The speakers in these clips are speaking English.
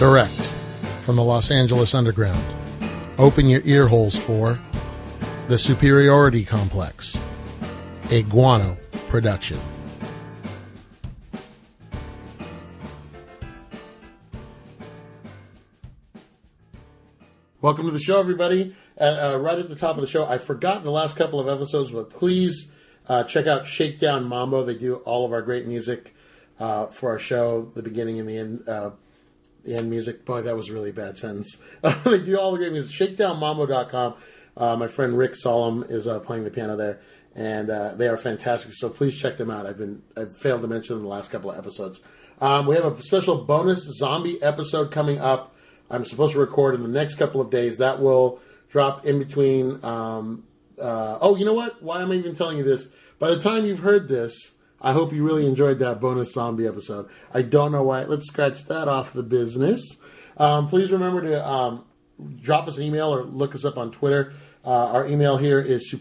Direct from the Los Angeles Underground. Open your ear holes for The Superiority Complex, a Guano production. Welcome to the show, everybody. Right at the top of the show, I forgot in the last couple of episodes, but please check out Shakedown Mambo. They do all of our great music for our show, the beginning and the end music. Boy, that was a really bad sentence. They do all the great music. ShakedownMambo.com. My friend Rick Solom is playing the piano there, and they are fantastic. So please check them out. I've failed to mention them in the last couple of episodes. We have a special bonus zombie episode coming up. I'm supposed to record in the next couple of days. That will drop in between. You know what? Why am I even telling you this? By the time you've heard this, I hope you really enjoyed that bonus zombie episode. I don't know why. Let's scratch that off the business. Please remember to drop us an email or look us up on Twitter. Our email here is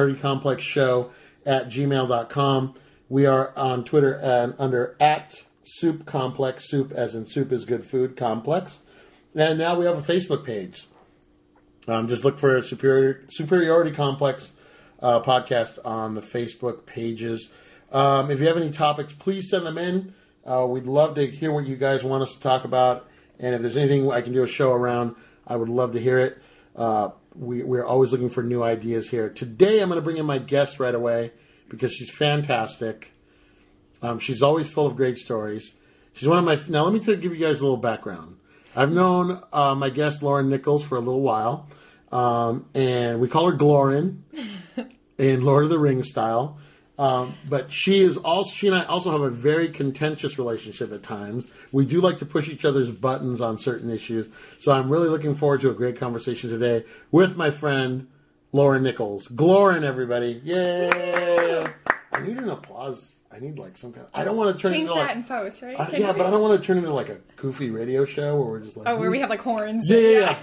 superioritycomplexshow@gmail.com. We are on Twitter under @soupcomplex, soup as in soup is good food, complex. And now we have a Facebook page. Just look for Superiority Complex podcast on the Facebook pages. If you have any topics, please send them in. We'd love to hear what you guys want us to talk about. And if there's anything I can do a show around, I would love to hear it. We're always looking for new ideas here. Today I'm going to bring in my guest right away because she's fantastic. She's always full of great stories. She's one of my... Now let me give you guys a little background. I've known my guest, Lauren Nichols, for a little while. And we call her Glorin in Lord of the Rings style. But she and I also have a very contentious relationship at times. We do like to push each other's buttons on certain issues. So I'm really looking forward to a great conversation today with my friend, Lauren Nichols. Glorin, everybody. Yay! I need an applause. I need some kind of... I don't want to turn Change into that in post, right? But I don't want to turn into a goofy radio show where we're just like... Oh, where we have horns. Yeah.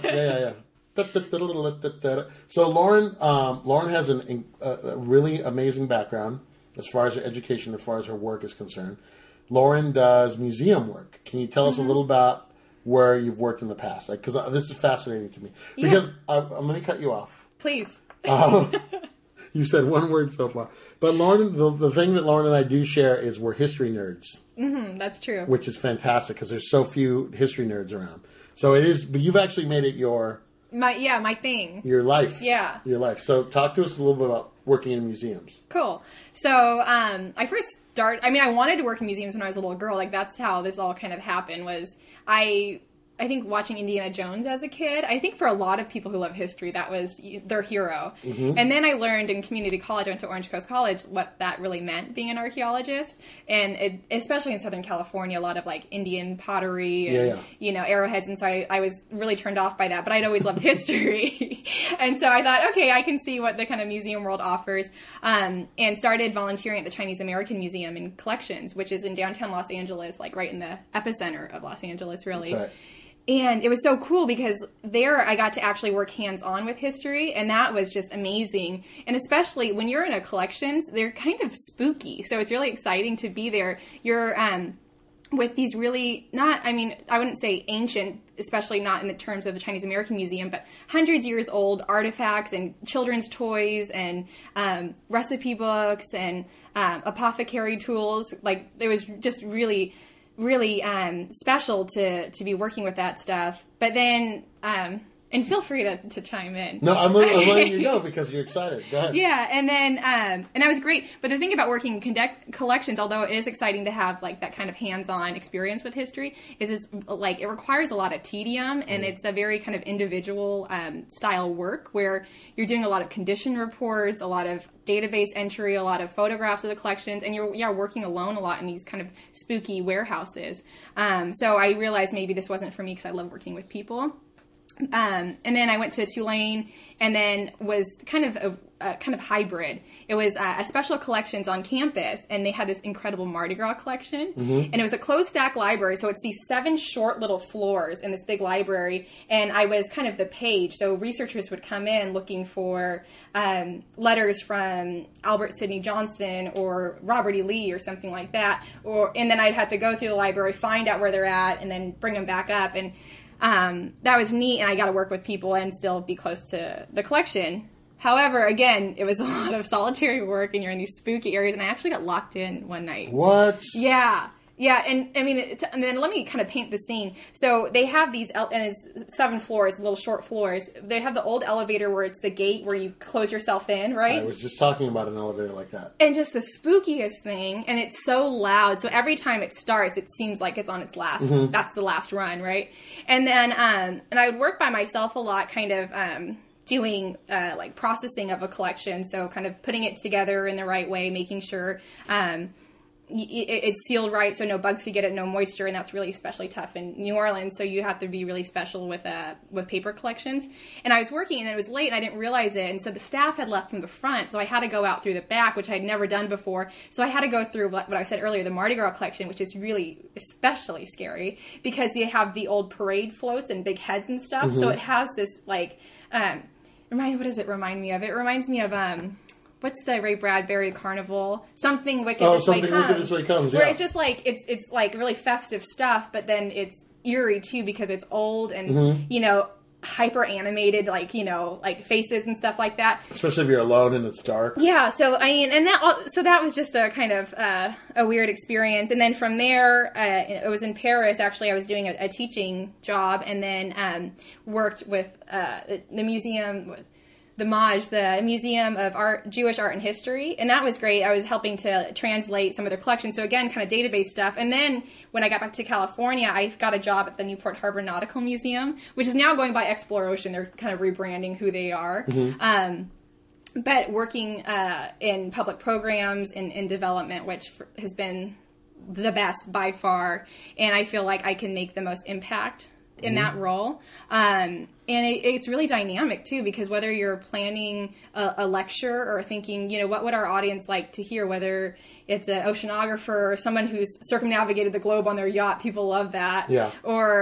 So Lauren has a really amazing background as far as her education, as far as her work is concerned. Lauren does museum work. Can you tell us a little about where you've worked in the past? Because this is fascinating to me. Because I'm going to cut you off. Please. You said one word so far. But Lauren, the thing that Lauren and I do share is we're history nerds. Mm-hmm, that's true. Which is fantastic because there's so few history nerds around. So it is, but you've actually made it my thing. Your life. Yeah. Your life. So talk to us a little bit about working in museums. Cool. So I first started, I wanted to work in museums when I was a little girl. That's how this all kind of happened was I think watching Indiana Jones as a kid, I think for a lot of people who love history, that was their hero. Mm-hmm. And then I learned in community college, I went to Orange Coast College, what that really meant being an archaeologist. And especially in Southern California, a lot of Indian pottery and, arrowheads. And so I was really turned off by that, but I'd always loved history. And so I thought, okay, I can see what the kind of museum world offers. And started volunteering at the Chinese American Museum in Collections, which is in downtown Los Angeles, right in the epicenter of Los Angeles, really. That's right. And it was so cool because there I got to actually work hands-on with history, and that was just amazing. And especially when you're in a collections, they're kind of spooky. So it's really exciting to be there. You're with these really I wouldn't say ancient, especially not in the terms of the Chinese American Museum, but hundreds years old artifacts and children's toys and recipe books and apothecary tools. It was just really special to be working with that stuff. But then, and feel free to chime in. No, I'm letting you go because you're excited. Go ahead. Yeah, and then, and that was great. But the thing about working in collections, although it is exciting to have that kind of hands-on experience with history, is it requires a lot of tedium, and it's a very kind of individual style work where you're doing a lot of condition reports, a lot of database entry, a lot of photographs of the collections, and you're working alone a lot in these kind of spooky warehouses. So I realized maybe this wasn't for me because I love working with people. And then I went to Tulane, and then was kind of a kind of hybrid. It was a special collections on campus, and they had this incredible Mardi Gras collection. And it was a closed stack library, so it's these 7 short little floors in this big library, and I was kind of the page. So researchers would come in looking for letters from Albert Sidney Johnston or Robert E. Lee or something like that, and then I'd have to go through the library, find out where they're at, and then bring them back up. And that was neat, and I got to work with people and still be close to the collection. However, again, it was a lot of solitary work, and you're in these spooky areas, and I actually got locked in one night. What? Yeah. Yeah, and I mean, and then let me kind of paint the scene. So they have these, and it's 7 floors, little short floors. They have the old elevator where it's the gate where you close yourself in, right? I was just talking about an elevator like that. And just the spookiest thing, and it's so loud. So every time it starts, it seems like it's on its last. That's the last run, right? And then, and I would work by myself a lot, kind of doing like processing of a collection. So kind of putting it together in the right way, making sure it's sealed right so no bugs could get it, no moisture, and that's really especially tough in New Orleans, so you have to be really special with paper collections. And I was working, and it was late, and I didn't realize it, and so the staff had left from the front, so I had to go out through the back, which I had never done before. So I had to go through what I said earlier, the Mardi Gras collection, which is really especially scary because you have the old parade floats and big heads and stuff. So it has this like what does it remind me of? It reminds me of what's the Ray Bradbury Carnival? Something Wicked This Way Comes. Wicked This Way Comes, Where it's just like, it's like really festive stuff, but then it's eerie too because it's old and, you know, hyper animated, like, you know, like faces and stuff like that. Especially if you're alone and it's dark. Yeah, so I mean, and that was just a kind of a weird experience. And then from there, it was in Paris. Actually, I was doing a teaching job, and then worked with the museum. The MAJ, the Museum of Jewish Art and History, and that was great. I was helping to translate some of their collections, so again, kind of database stuff. And then when I got back to California, I got a job at the Newport Harbor Nautical Museum, which is now going by Exploration. They're kind of rebranding who they are. But working in public programs and in development, which has been the best by far, and I feel like I can make the most impact in that role. And it's really dynamic too, because whether you're planning a lecture or thinking, you know, what would our audience like to hear, whether it's an oceanographer or someone who's circumnavigated the globe on their yacht, people love that. Yeah.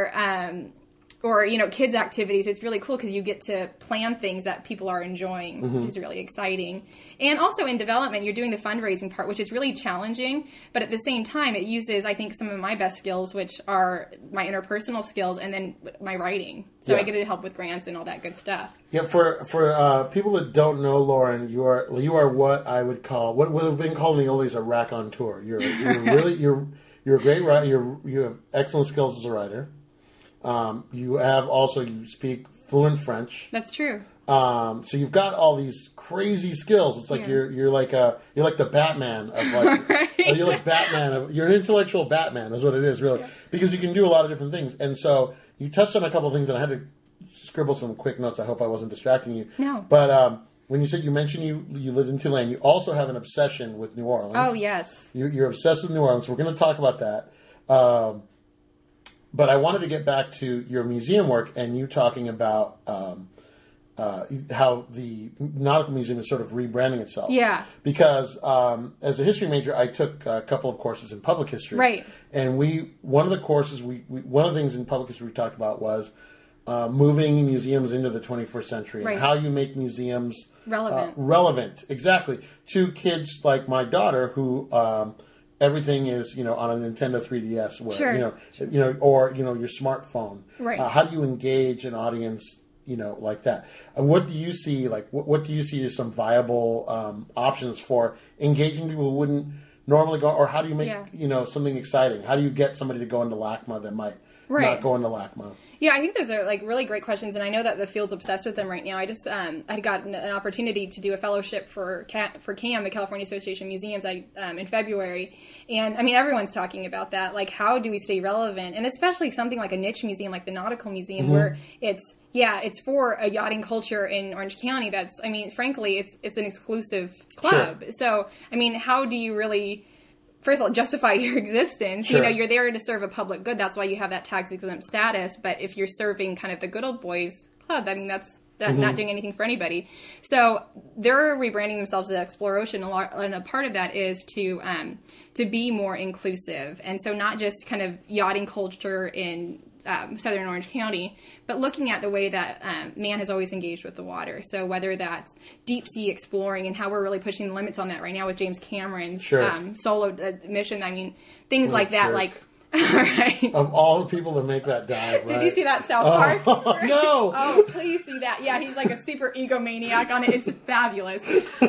Or, you know, kids activities. It's really cool because you get to plan things that people are enjoying, which is really exciting. And also in development, you're doing the fundraising part, which is really challenging. But at the same time, it uses, I think, some of my best skills, which are my interpersonal skills and then my writing. So I get to help with grants and all that good stuff. Yeah, for people that don't know Lauren, you are what I would call, what would have been called in the old days, a raconteur. You're a great writer. You have excellent skills as a writer. You speak fluent French. That's true. So you've got all these crazy skills. It's like you're like the Batman of like right. You're like Batman you're an intellectual Batman is what it is really, because you can do a lot of different things. And so you touched on a couple of things, and I had to scribble some quick notes. I hope I wasn't distracting you. No. But when you mentioned you lived in Tulane, you also have an obsession with New Orleans. Oh yes. You're obsessed with New Orleans. We're going to talk about that. But I wanted to get back to your museum work and you talking about how the Nautical Museum is sort of rebranding itself. Yeah. Because as a history major, I took a couple of courses in public history. Right. And one of the things in public history we talked about was moving museums into the 21st century and how you make museums relevant, exactly, to kids like my daughter who. Everything is, you know, on a Nintendo 3DS, where or your smartphone. Right. How do you engage an audience, you know, like that? And what do you see? Like, what do you see as some viable options for engaging people who wouldn't normally go? Or how do you make something exciting? How do you get somebody to go into LACMA that might not go into LACMA? Yeah, I think those are like really great questions, and I know that the field's obsessed with them right now. I just I got an opportunity to do a fellowship for CAM, the California Association of Museums, in February, and I mean everyone's talking about that. Like, how do we stay relevant, and especially something like a niche museum like the Nautical Museum, where it's for a yachting culture in Orange County. That's, I mean, frankly, it's an exclusive club. Sure. So, I mean, how do you really? First of all, justify your existence. Sure. You know, you're there to serve a public good. That's why you have that tax exempt status. But if you're serving kind of the good old boys club. I mean, that's not doing anything for anybody. So they're rebranding themselves as Exploration, and a part of that is to be more inclusive. And so not just kind of yachting culture in Southern Orange County, but looking at the way that man has always engaged with the water. So whether that's deep sea exploring and how we're really pushing the limits on that right now with James Cameron's solo mission. I mean, things like that, like... Right. Of all the people that make that dive, right? Did you see that South Park? No. Oh, please see that. Yeah, he's like a super egomaniac on it. It's fabulous.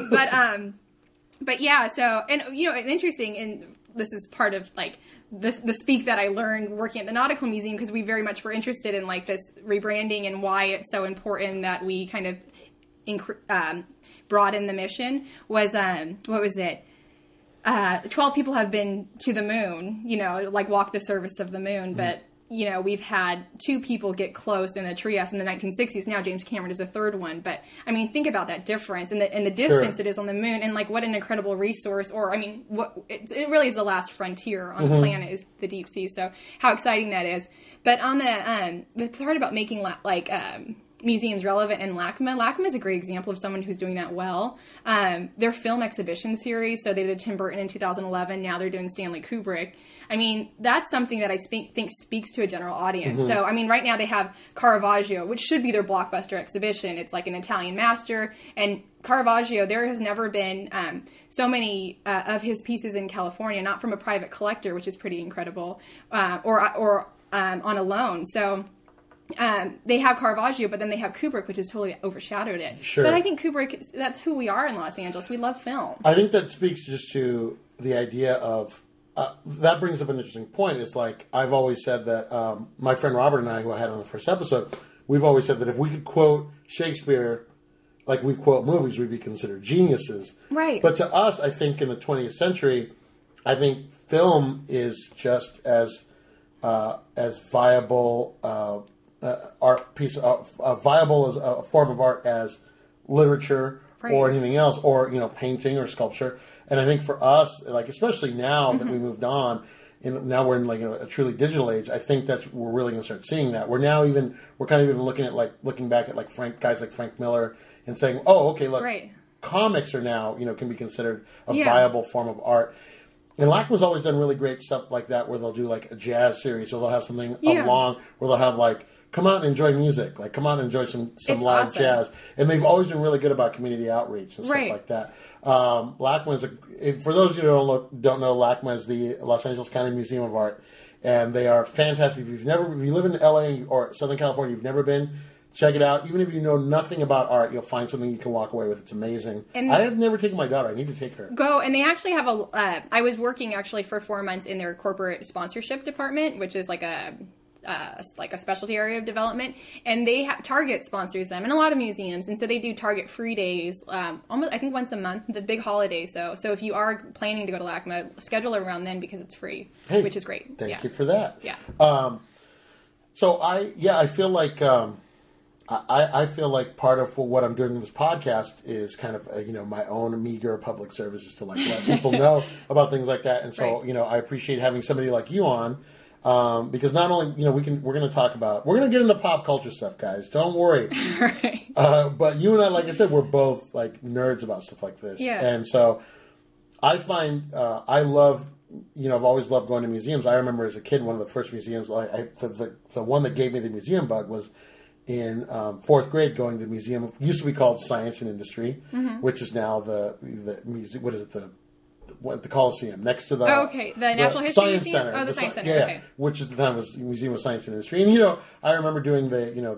But yeah, so, and and interesting, and this is part of like the speak that I learned working at the Nautical Museum, because we very much were interested in like this rebranding and why it's so important that we kind of broaden the mission was, what was it? 12 people have been to the moon, like walk the surface of the moon. But, we've had 2 people get close in the Trias in the 1960s. Now James Cameron is the 3rd one. But, I mean, think about that difference and the distance it is on the moon, and like what an incredible resource, or, I mean, it really is the last frontier on the planet is the deep sea. So how exciting that is. But on the part about making museums relevant in LACMA is a great example of someone who's doing that well. Their film exhibition series, so they did Tim Burton in 2011, now they're doing Stanley Kubrick. I mean, that's something that I think speaks to a general audience. So, I mean, right now they have Caravaggio, which should be their blockbuster exhibition. It's like an Italian master, and Caravaggio, there has never been so many of his pieces in California, not from a private collector, which is pretty incredible, or on a loan. So... they have Caravaggio, but then they have Kubrick, which has totally overshadowed it. Sure. But I think Kubrick, that's who we are in Los Angeles. We love film. I think that speaks just to the idea of, that brings up an interesting point. It's like, I've always said that, my friend Robert and I, who I had on the first episode, we've always said that if we could quote Shakespeare like we quote movies, we'd be considered geniuses. Right. But to us, I think in the 20th century, I think film is just as viable art piece, viable as a form of art as literature or anything else, or painting or sculpture. And I think for us, like especially now that we moved on, and now we're in like a truly digital age, I think we're really going to start seeing that. We're kind of even looking back at like guys like Frank Miller and saying, oh, okay, look, comics are now can be considered a viable form of art. And LACMA's always done really great stuff like that, where they'll do like a jazz series, or they'll have something along where they'll have like, come out and enjoy music, like come out and enjoy some live jazz. And they've always been really good about community outreach and stuff like that. LACMA is for those of you who don't know, LACMA is the Los Angeles County Museum of Art, and they are fantastic. If you live in LA or Southern California, you've never been, check it out. Even if you know nothing about art, you'll find something you can walk away with. It's amazing. And I have never taken my daughter. I need to take her. Go, and they actually have I was working actually for 4 months in their corporate sponsorship department, which is like a specialty area of development, and they Target sponsors them, and a lot of museums, and so they do Target free days, almost I think once a month, the big holidays. So if you are planning to go to LACMA, schedule it around then because it's free, which is great. Thank you for that. Yeah. So I feel like I feel like part of what I'm doing in this podcast is kind of my own meager public services to like let people know about things like that, and so I appreciate having somebody like you on. Because not only we're going to get into pop culture stuff, guys. Don't worry. Right. But you and I, like I said, we're both like nerds about stuff like this. Yeah. And so I find I love I've always loved going to museums. I remember as a kid, one of the first museums, the one that gave me the museum bug was in 4th grade, going to the museum. It used to be called Science and Industry, which is now the museum. What is it? The Coliseum, next to the the Natural History Science Museum? Center. Oh, the Science Center. Yeah, which at the time was the Museum of Science and Industry. And I remember doing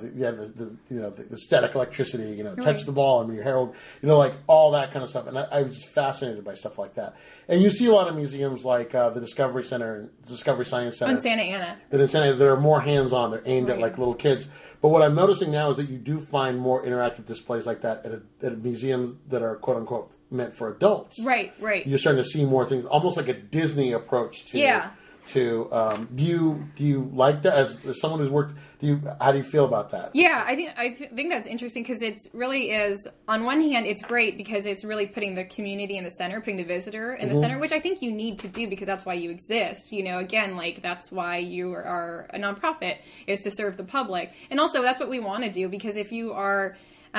the static electricity, touch the ball and your herald, like all that kind of stuff. And I was just fascinated by stuff like that. And you see a lot of museums like the Discovery Center and Discovery Science Center in Santa Ana. That are more hands-on. They're aimed at like little kids. But what I'm noticing now is that you do find more interactive displays like that at museums that are quote unquote meant for adults. Right. You're starting to see more things, almost like a Disney approach to too. Do you like that as someone who's worked? How do you feel about that? Yeah, I think that's interesting because it really is. On one hand, it's great because it's really putting the community in the center, putting the visitor in the center, which I think you need to do because that's why you exist. You know, again, like that's why you are a nonprofit, is to serve the public, and also that's what we want to do because if you are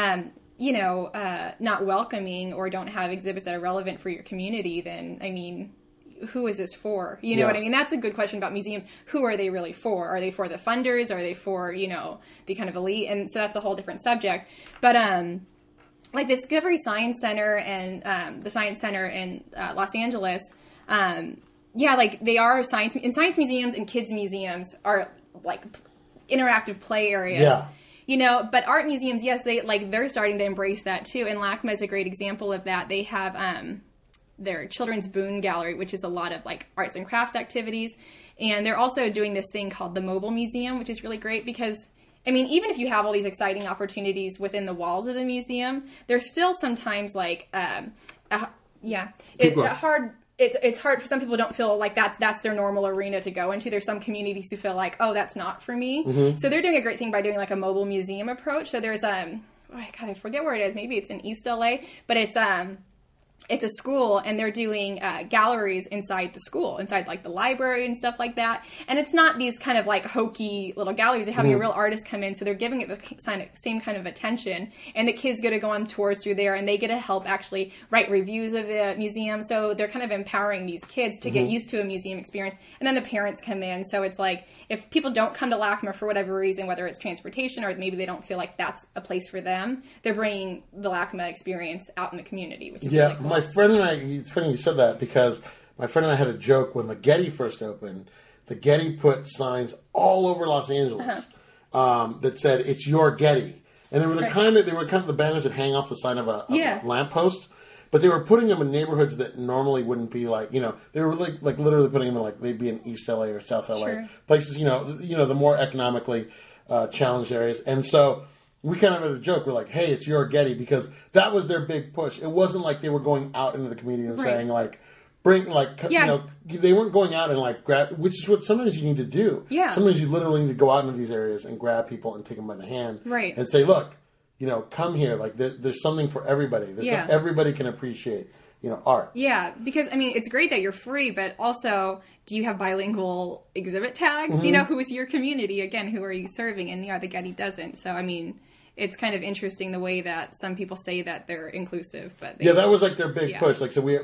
not welcoming or don't have exhibits that are relevant for your community, then, I mean, who is this for? You know what I mean? That's a good question about museums. Who are they really for? Are they for the funders? Are they for, the kind of elite? And so that's a whole different subject. But, like the Discovery Science Center and the Science Center in Los Angeles, like they are science museums and kids museums are like interactive play areas. Yeah. But art museums, yes, they're starting to embrace that too. And LACMA is a great example of that. They have their Children's Boone Gallery, which is a lot of like arts and crafts activities. And they're also doing this thing called the Mobile Museum, which is really great because, I mean, even if you have all these exciting opportunities within the walls of the museum, there's still sometimes like, it's hard for some people who don't feel like that's their normal arena to go into. There's some communities who feel like, oh, that's not for me. Mm-hmm. So they're doing a great thing by doing like a mobile museum approach. So there's I forget where it is. Maybe it's in East LA, but it's a school and they're doing galleries inside the school, inside like the library and stuff like that. And it's not these kind of like hokey little galleries. They're having a real artist come in. So they're giving it the same kind of attention. And the kids get to go on tours through there and they get to help actually write reviews of the museum. So they're kind of empowering these kids to get used to a museum experience. And then the parents come in. So it's like, if people don't come to LACMA for whatever reason, whether it's transportation or maybe they don't feel like that's a place for them, they're bringing the LACMA experience out in the community, which is really cool. My friend and I, it's funny you said that because my friend and I had a joke when the Getty first opened. The Getty put signs all over Los Angeles that said, "It's your Getty," and they were kind of the banners that hang off the side of a lamppost. But they were putting them in neighborhoods that normally wouldn't be like, they were like literally putting them in like they'd be in East LA or South LA places, the more economically challenged areas, and so. We kind of had a joke. We're like, hey, it's your Getty, because that was their big push. It wasn't like they were going out into the community and saying, like, they weren't going out and, like, grab, which is what sometimes you need to do. Yeah. Sometimes you literally need to go out into these areas and grab people and take them by the hand. Right. And say, look, come here. Like, there's something for everybody. Everybody can appreciate, art. Yeah, because, I mean, it's great that you're free, but also, do you have bilingual exhibit tags? Mm-hmm. Who is your community? Again, who are you serving? And, the Getty doesn't. So, I mean... It's kind of interesting the way that some people say that they're inclusive, but that was like their big push. Like, so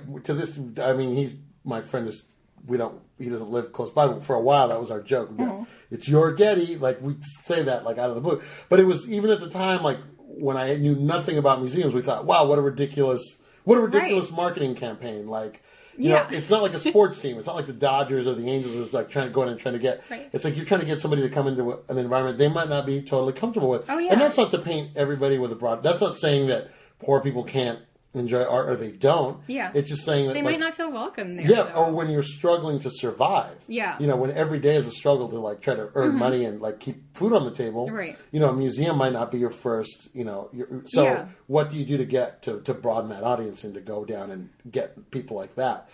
my friend he doesn't live close by, but for a while that was our joke. It's your Getty, like we'd say that like out of the blue. But it was even at the time, like when I knew nothing about museums, we thought, wow, what a ridiculous marketing campaign. Like, it's not like a sports team. It's not like the Dodgers or the Angels are like trying to go in and trying to get. Right. It's like you're trying to get somebody to come into an environment they might not be totally comfortable with. Oh, yeah. And that's not to paint everybody with a broad. That's not saying that poor people can't enjoy art or they don't. Yeah. It's just saying that they might not feel welcome there. Yeah, or when you're struggling to survive. Yeah. When every day is a struggle to like try to earn money and like keep food on the table. Right. A museum might not be your first. What do you do to get to broaden that audience and to go down and get people like that?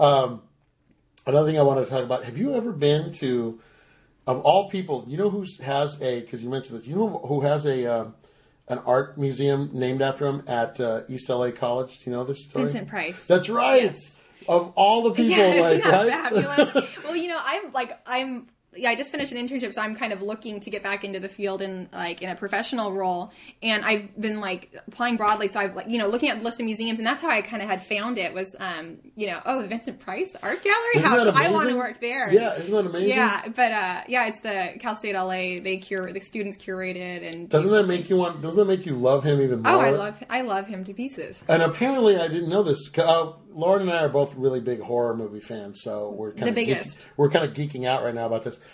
Another thing I wanted to talk about, have you ever been to, of all people, who has because you mentioned this, who has an art museum named after him at East LA College? Do you know this story? Vincent Price. That's right. Yes. Of all the people, right? Fabulous? Well, I just finished an internship, so I'm kind of looking to get back into the field in a professional role. And I've been applying broadly. So I've looking at the list of museums, and that's how I kind of had found it was, the Vincent Price Art Gallery. I want to work there. Yeah, isn't that amazing? Yeah, but it's the Cal State LA. The students curated, and doesn't that make you love him even more? Oh, I love him to pieces. And apparently, I didn't know this. Lauren and I are both really big horror movie fans, so we're kind of geeking out right now about this.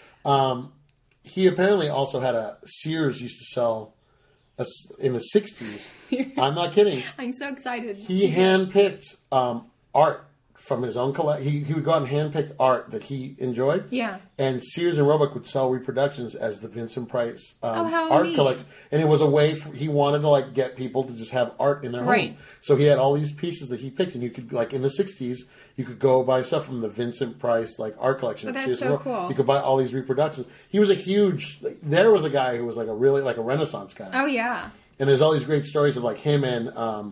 He apparently also had a Sears used to sell in the 60s. I'm not kidding. I'm so excited. He handpicked art from his own collect. He would go out and handpick art that he enjoyed. Yeah. And Sears and Roebuck would sell reproductions as the Vincent Price how art neat. collection. And it was a way he wanted to like get people to just have art in their Right. homes. So he had all these pieces that he picked, and you could like in the '60s. You could go buy stuff from the Vincent Price like art collection. Oh, that's Sears and so Roebuck. cool. You could buy all these reproductions. He was a huge. Like, there was a guy who was like a really like a Renaissance guy. Oh yeah. And there's all these great stories of like him and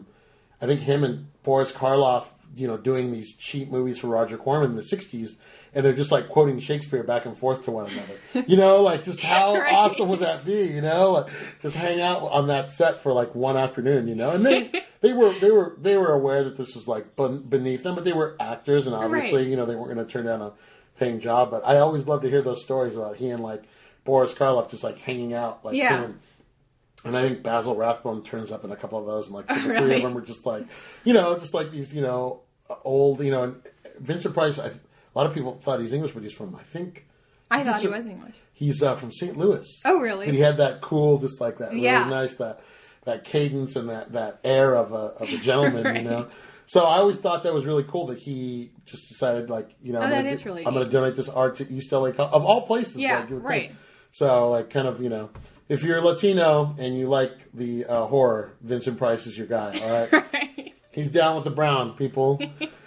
I think him and Boris Karloff, doing these cheap movies for Roger Corman in the '60s, and they're just like quoting Shakespeare back and forth to one another. Like just how Right. awesome would that be? Like, just hang out on that set for like one afternoon. And they were aware that this was like beneath them, but they were actors, and obviously Right. they weren't going to turn down a paying job. But I always love to hear those stories about he and like Boris Karloff just like hanging out, like Yeah. him and I think Basil Rathbone turns up in a couple of those, and like so the three Really? of them are just like, just like these, old, and Vincent Price. A lot of people thought he's English, but he's from, I think, I thought he was English. he's from St. Louis. Oh, really? And he had that cool, just like that really Yeah. nice that cadence and that air of a gentleman, Right. So I always thought that was really cool that he just decided, like, that is really I'm going neat. to donate this art to East LA of all places. Yeah, like, you would right. think. So, like, kind of, if you're Latino and you like the horror, Vincent Price is your guy. All right, Right. he's down with the brown people.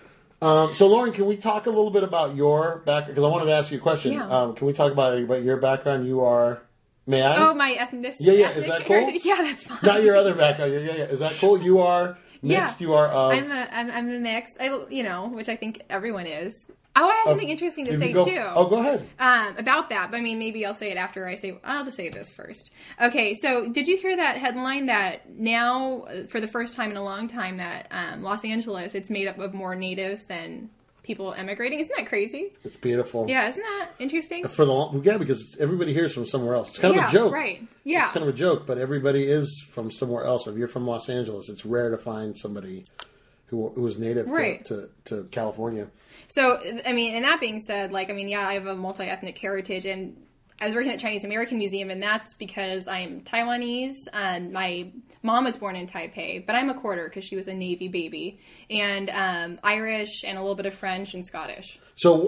So, Lauren, can we talk a little bit about your background? Because I wanted to ask you a question. Yeah. Can we talk about your background? You are, may I? Oh, my ethnicity. Yeah. Is that cool? Yeah, that's fine. Not your other background. Yeah. Is that cool? You are mixed. Yeah. You are of. I'm a mix. Which I think everyone is. Oh, I have something interesting to if say you go- too. Oh, go ahead. About that, but I mean, maybe I'll say it after I'll just say this first. Okay, so did you hear that headline that now, for the first time in a long time, that Los Angeles, it's made up of more natives than people emigrating? Isn't that crazy? It's beautiful. Yeah, isn't that interesting? Because everybody here is from somewhere else. It's kind of Yeah, a joke. right. Yeah. It's kind of a joke, but everybody is from somewhere else. If you're from Los Angeles, it's rare to find somebody who was native Right. to California. So, I mean, and that being said, I have a multi-ethnic heritage, and I was working at Chinese American Museum, and that's because I'm Taiwanese, and my mom was born in Taipei, but I'm a quarter because she was a Navy baby, and Irish, and a little bit of French and Scottish. So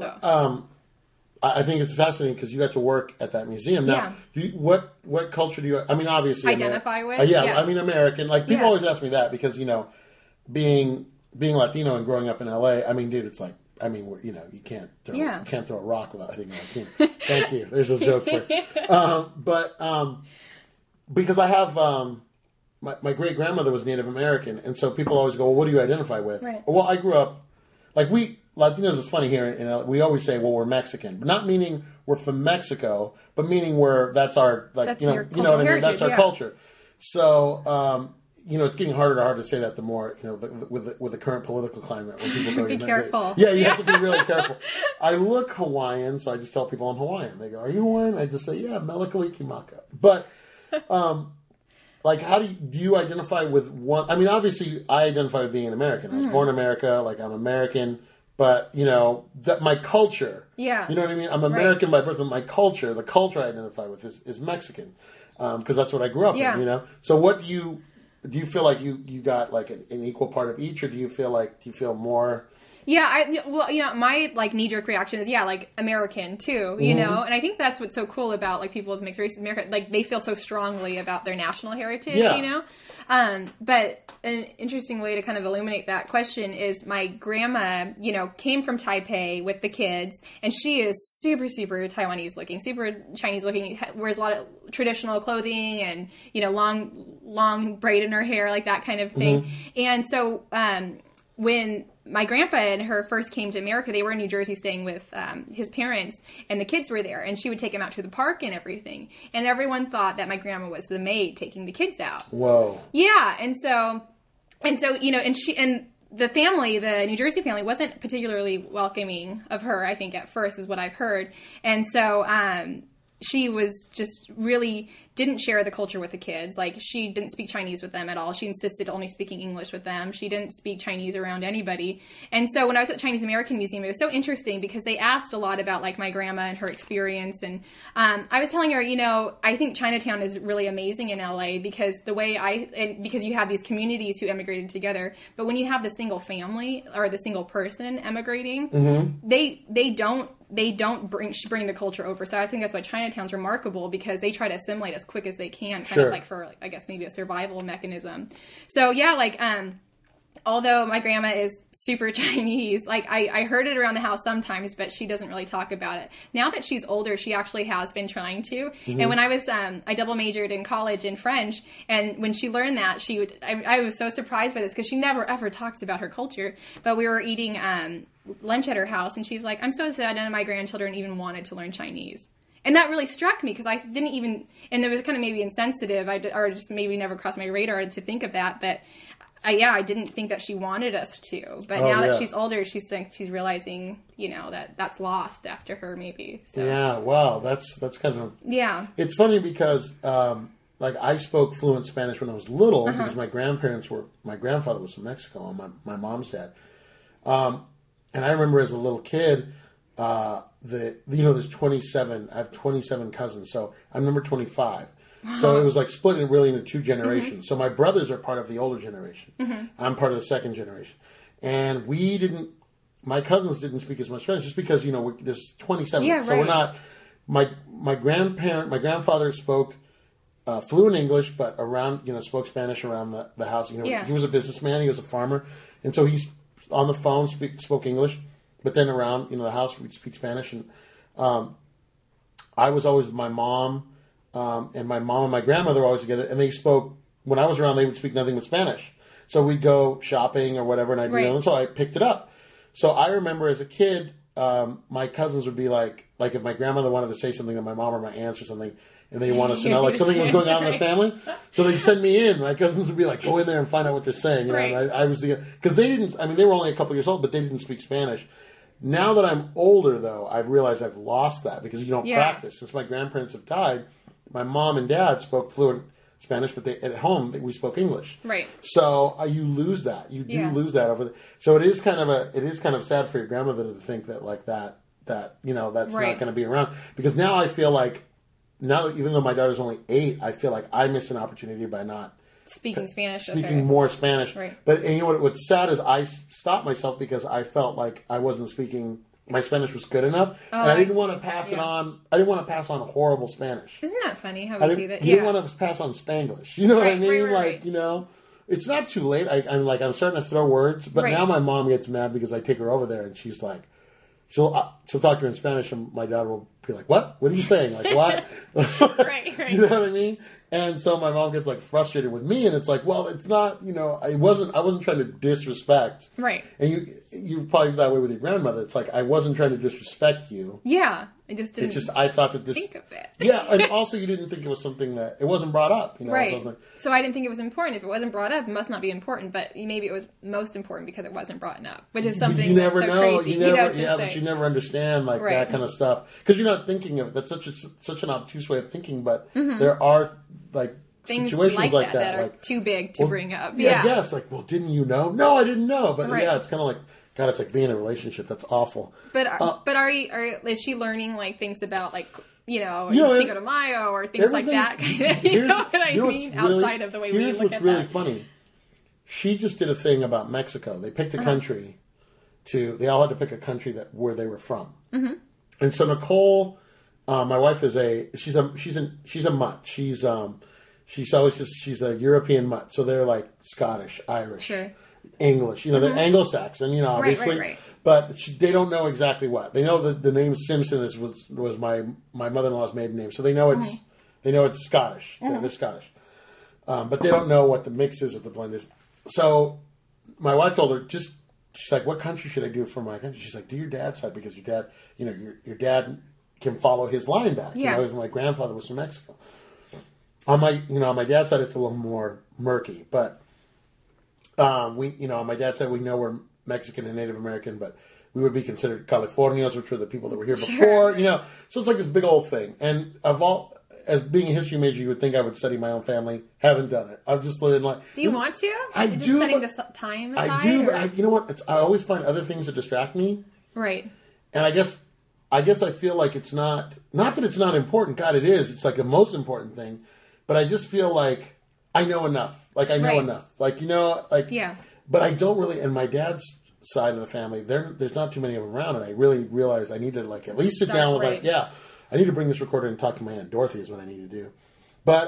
I think it's fascinating because you got to work at that museum. Now, what culture do you? I mean, obviously, Identify with? Yeah, I mean, American. Like people Yeah. always ask me that because being Latino and growing up in LA. I mean, dude, it's like. I mean, you can't throw a rock without hitting a Latino. Thank you. There's a joke for you. But because I have my great grandmother was Native American, and so people always go, "Well, what do you identify with?" Right. Well, I grew up like Latinos is funny here, and we always say, "Well, we're Mexican," but not meaning we're from Mexico, but meaning that's our That's you know your what I mean. cultural That's our heritage, yeah. culture. So. It's getting harder and harder to say that the more, with the current political climate when people go, Be careful. Yeah, you have to be really careful. I look Hawaiian, so I just tell people I'm Hawaiian. They go, "Are you Hawaiian?" I just say, "Yeah, Melikaliki Maka." But, like, how do you identify with one? I mean, obviously, I identify with being an American. I was born in America, like I'm American. But that my culture. Yeah. You know what I mean? I'm American by birth, but my culture, the culture I identify with, is Mexican, because that's what I grew up in. So what do you feel like you got like an equal part of each, or do you feel more? Yeah, my knee-jerk reaction is American too, and I think that's what's so cool about people with mixed races in America, they feel so strongly about their national heritage, but an interesting way to kind of illuminate that question is my grandma, came from Taipei with the kids, and she is super, super Taiwanese looking, super Chinese looking, wears a lot of traditional clothing and, long braid in her hair, like that kind of thing. And so, when my grandpa and her first came to America, they were in New Jersey staying with his parents, and the kids were there, and she would take them out to the park and everything. And everyone thought that my grandma was the maid taking the kids out. Whoa. Yeah, and so, and the family, the New Jersey family, wasn't particularly welcoming of her, I think, at first, is what I've heard. And so, she was just really didn't share the culture with the kids. Like, she didn't speak Chinese with them at all. She insisted only speaking English with them. She didn't speak Chinese around anybody. And so when I was at Chinese American Museum, it was so interesting because they asked a lot about, like, my grandma and her experience. And I was telling her, you know, I think Chinatown is really amazing in LA because because you have these communities who emigrated together. But when you have the single family or the single person emigrating, they don't bring the culture over. So I think that's why Chinatown's remarkable, because they try to assimilate as quick as they can, kind of like for, I guess, maybe a survival mechanism. So yeah, like, although my grandma is super Chinese, like I heard it around the house sometimes, but she doesn't really talk about it. Now that she's older, she actually has been trying to. And when I was, I double majored in college in French, and when she learned that, I was so surprised by this because she never ever talks about her culture. But we were eating lunch at her house, and she's like, I'm so sad none of my grandchildren even wanted to learn Chinese. And that really struck me because I didn't even, and it was kind of maybe insensitive, or just maybe never crossed my radar to think of that, but I didn't think that she wanted us to. But now that she's older, she's realizing, you know, that's lost after her maybe. So. Yeah, wow, that's kind of... Yeah. It's funny because, like, I spoke fluent Spanish when I was little because my grandfather was from Mexico on my mom's dad. And I remember as a little kid, there's 27, I have 27 cousins, so I'm number 25. So it was like split really into two generations. So my brothers are part of the older generation. I'm part of the second generation. And my cousins didn't speak as much Spanish just because, you know, there's 27. Yeah, so we're not, my grandfather spoke fluent English, but spoke Spanish around the house. You know, he was a businessman, he was a farmer. And so he's on the phone, spoke English, but then around, you know, the house, we'd speak Spanish. And I was always with my mom. And my mom and my grandmother were always together, and they spoke, when I was around, they would speak nothing but Spanish. So we'd go shopping or whatever, and I'd and so I picked it up. So I remember as a kid, my cousins would be like if my grandmother wanted to say something to my mom or my aunts or something, and they want us to know, like, something was going on in the family, so they'd send me in. My cousins would be like, go in there and find out what they're saying. You know, and I was because they didn't, I mean, they were only a couple years old, but they didn't speak Spanish. Now that I'm older, though, I've realized I've lost that because you don't practice. Since my grandparents have died, my mom and dad spoke fluent Spanish, but at home we spoke English. Right. So you lose that. You do lose that so it is kind of sad for your grandmother to think that like that you know that's not going to be around, because now I feel like even though my daughter's only 8, I feel like I missed an opportunity by not speaking Spanish. Speaking more Spanish. Right. But and you know what's sad is I stopped myself because I felt like I wasn't speaking. My Spanish was good enough, and I didn't want to pass it on. I didn't want to pass on horrible Spanish. Isn't that funny how we do that? I didn't want to pass on Spanglish. You know what I mean? Like, you know, it's not too late. I'm starting to throw words, but now my mom gets mad because I take her over there, and she's like, she'll talk to her in Spanish, and my dad will be like, "What? What are you saying? Like what?" Right. You know what I mean? And so my mom gets like frustrated with me, and it's like, well, it's not, you know, I wasn't trying to disrespect. Right. And you're probably that way with your grandmother. It's like, I wasn't trying to disrespect you. Yeah. I just didn't. It's just, I thought that this. Think of it. Yeah. And also you didn't think it was something that, it wasn't brought up, you know. Right. So I was like, so I didn't think it was important. If it wasn't brought up, it must not be important, but maybe it was most important because it wasn't brought up, which is something you never so know. Crazy. But you never understand like that kind of stuff. Because you're not thinking of it. That's such an obtuse way of thinking, but there are like, things situations like that are like, too big to bring up. Yeah, yes. Like, well, didn't you know? No, I didn't know. But yeah, it's kind of like, God, it's like being in a relationship. That's awful. But is she learning like things about like, you know Cinco de Mayo or things like that? You know what I mean? Outside of the way we look at that. Here's what's really funny. She just did a thing about Mexico. They picked a country they all had to pick a country where they were from. Mm-hmm. And so Nicole, my wife she's a mutt. She's a European mutt. So they're like Scottish, Irish, English. You know, they're Anglo-Saxon, you know, obviously. Right. But they don't know exactly what. They know that the name Simpson was my mother-in-law's maiden name. So they know it's Scottish. They're Scottish. But they don't know what the mix is of the blend is. So my wife told her, she's like, what country should I do for my country? She's like, do your dad's side, because your dad, you know, your dad can follow his line back. Yeah. You know, my grandfather was from Mexico. On my dad's side, it's a little more murky, but on my dad's side, we know we're Mexican and Native American, but we would be considered Californios, which were the people that were here before, you know. So it's like this big old thing. And as being a history major, you would think I would study my own family. Haven't done it. I'm just living like. Do you want to? I You're do. Just setting this time aside, I do. or? But you know what? I always find other things to distract me. Right. And I guess I feel like it's not that it's not important. God, it is. It's like the most important thing. But I just feel like I know enough. Like I know enough. Like Yeah. But I don't really. And my dad's side of the family, there's not too many of them around, and I really realized I need to like at least sit down with I need to bring this recorder and talk to my Aunt Dorothy is what I need to do. But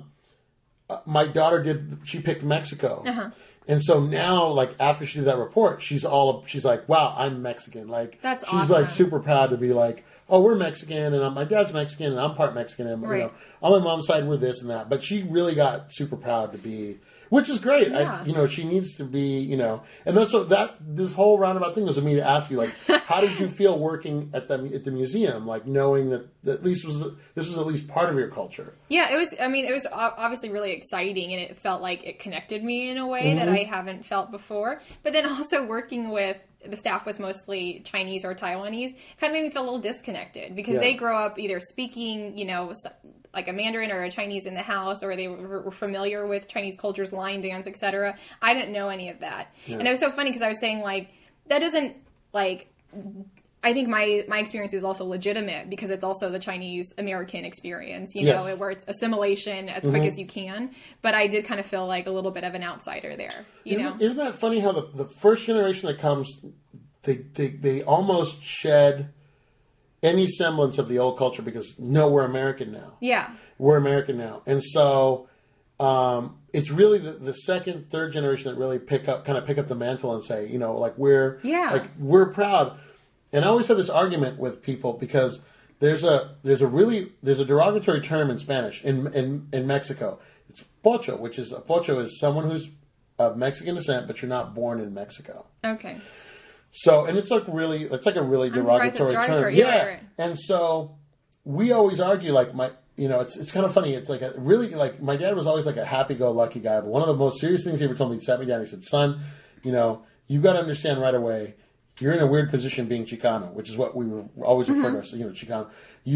my daughter she picked Mexico. Uh-huh. And so now, like, after she did that report, she's like, wow, I'm Mexican. Like, that's she's awesome. like super proud to be like, oh, we're Mexican, and my dad's Mexican, and I'm part Mexican, and you know, on my mom's side we're this and that. But she really got super proud to be, which is great. Yeah. She needs to be, and that's what this whole roundabout thing was of me to ask you, like, how did you feel working at the museum, like knowing that at least this was at least part of your culture? Yeah, it was. I mean, it was obviously really exciting, and it felt like it connected me in a way that I haven't felt before. But then also working with the staff was mostly Chinese or Taiwanese, kind of made me feel a little disconnected because they grow up either speaking, like a Mandarin or a Chinese in the house, or they were familiar with Chinese cultures, line dance, etc. I didn't know any of that, and it was so funny because I was saying like that doesn't like. I think my experience is also legitimate because it's also the Chinese American experience, know, where it's assimilation as quick as you can. But I did kind of feel like a little bit of an outsider there. Isn't that funny how the first generation that comes, they almost shed any semblance of the old culture because no, we're American now. Yeah, we're American now, and so it's really the second, third generation that really pick up the mantle and say, like we're proud. And I always have this argument with people because there's a derogatory term in Spanish in Mexico. It's pocho, which is someone who's of Mexican descent, but you're not born in Mexico. Okay. So, and it's like a really derogatory term. Yeah. Right. And so we always argue like it's kind of funny. It's like my dad was always like a happy-go-lucky guy, but one of the most serious things he ever told me, he sat me down, he said, son, you've got to understand right away, you're in a weird position being Chicano, which is what we were always refer to as, Chicano.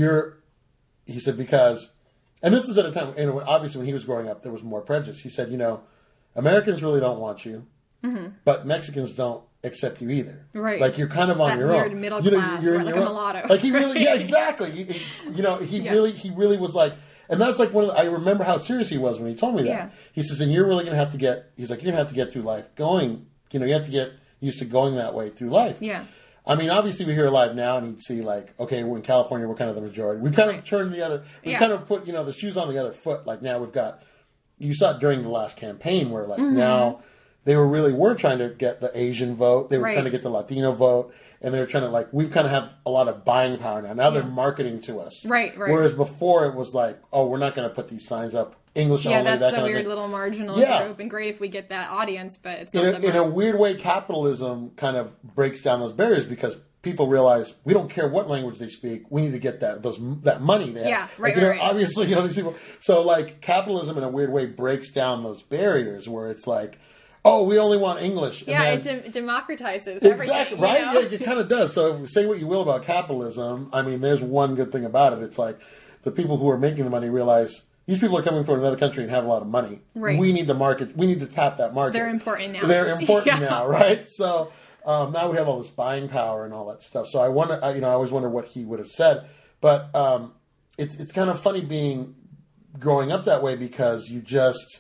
He said, because, and this is at a time, and obviously when he was growing up, there was more prejudice. He said, Americans really don't want you, but Mexicans don't accept you either. Right. Like you're kind of on your weird own. Middle class, you're like a mulatto. Like he really, yeah, exactly. He really was like, and that's like I remember how serious he was when he told me that. Yeah. He says, and you're really going to have to get, you're going to have to get through life going, you have to get used to going that way through life. Yeah. I mean, obviously we're here live now, and you'd see like, okay, we're in California, we're kind of the majority. We've kind of turned kind of put, the shoes on the other foot. Like now we've got, you saw it during the last campaign where like now they were trying to get the Asian vote. They were trying to get the Latino vote. And they were trying to like, we kind of have a lot of buying power now. Now they're marketing to us. Right. Whereas before it was like, oh, we're not going to put these signs up. English only, that's that the kind weird of thing. little marginal group, and great if we get that audience, but it's not in a weird way, capitalism kind of breaks down those barriers because people realize we don't care what language they speak, we need to get that money. Obviously, these people. So like capitalism in a weird way breaks down those barriers where it's like, oh, we only want English. Yeah, and then, it democratizes exactly, everything. Right? Yeah, it kind of does. So say what you will about capitalism. I mean, there's one good thing about it. It's like the people who are making the money realize these people are coming from another country and have a lot of money. Right. We need to market. We need to tap that market. They're important now. They're important now, right? So now we have all this buying power and all that stuff. So I wonder, I always wonder what he would have said. But it's kind of funny growing up that way because you just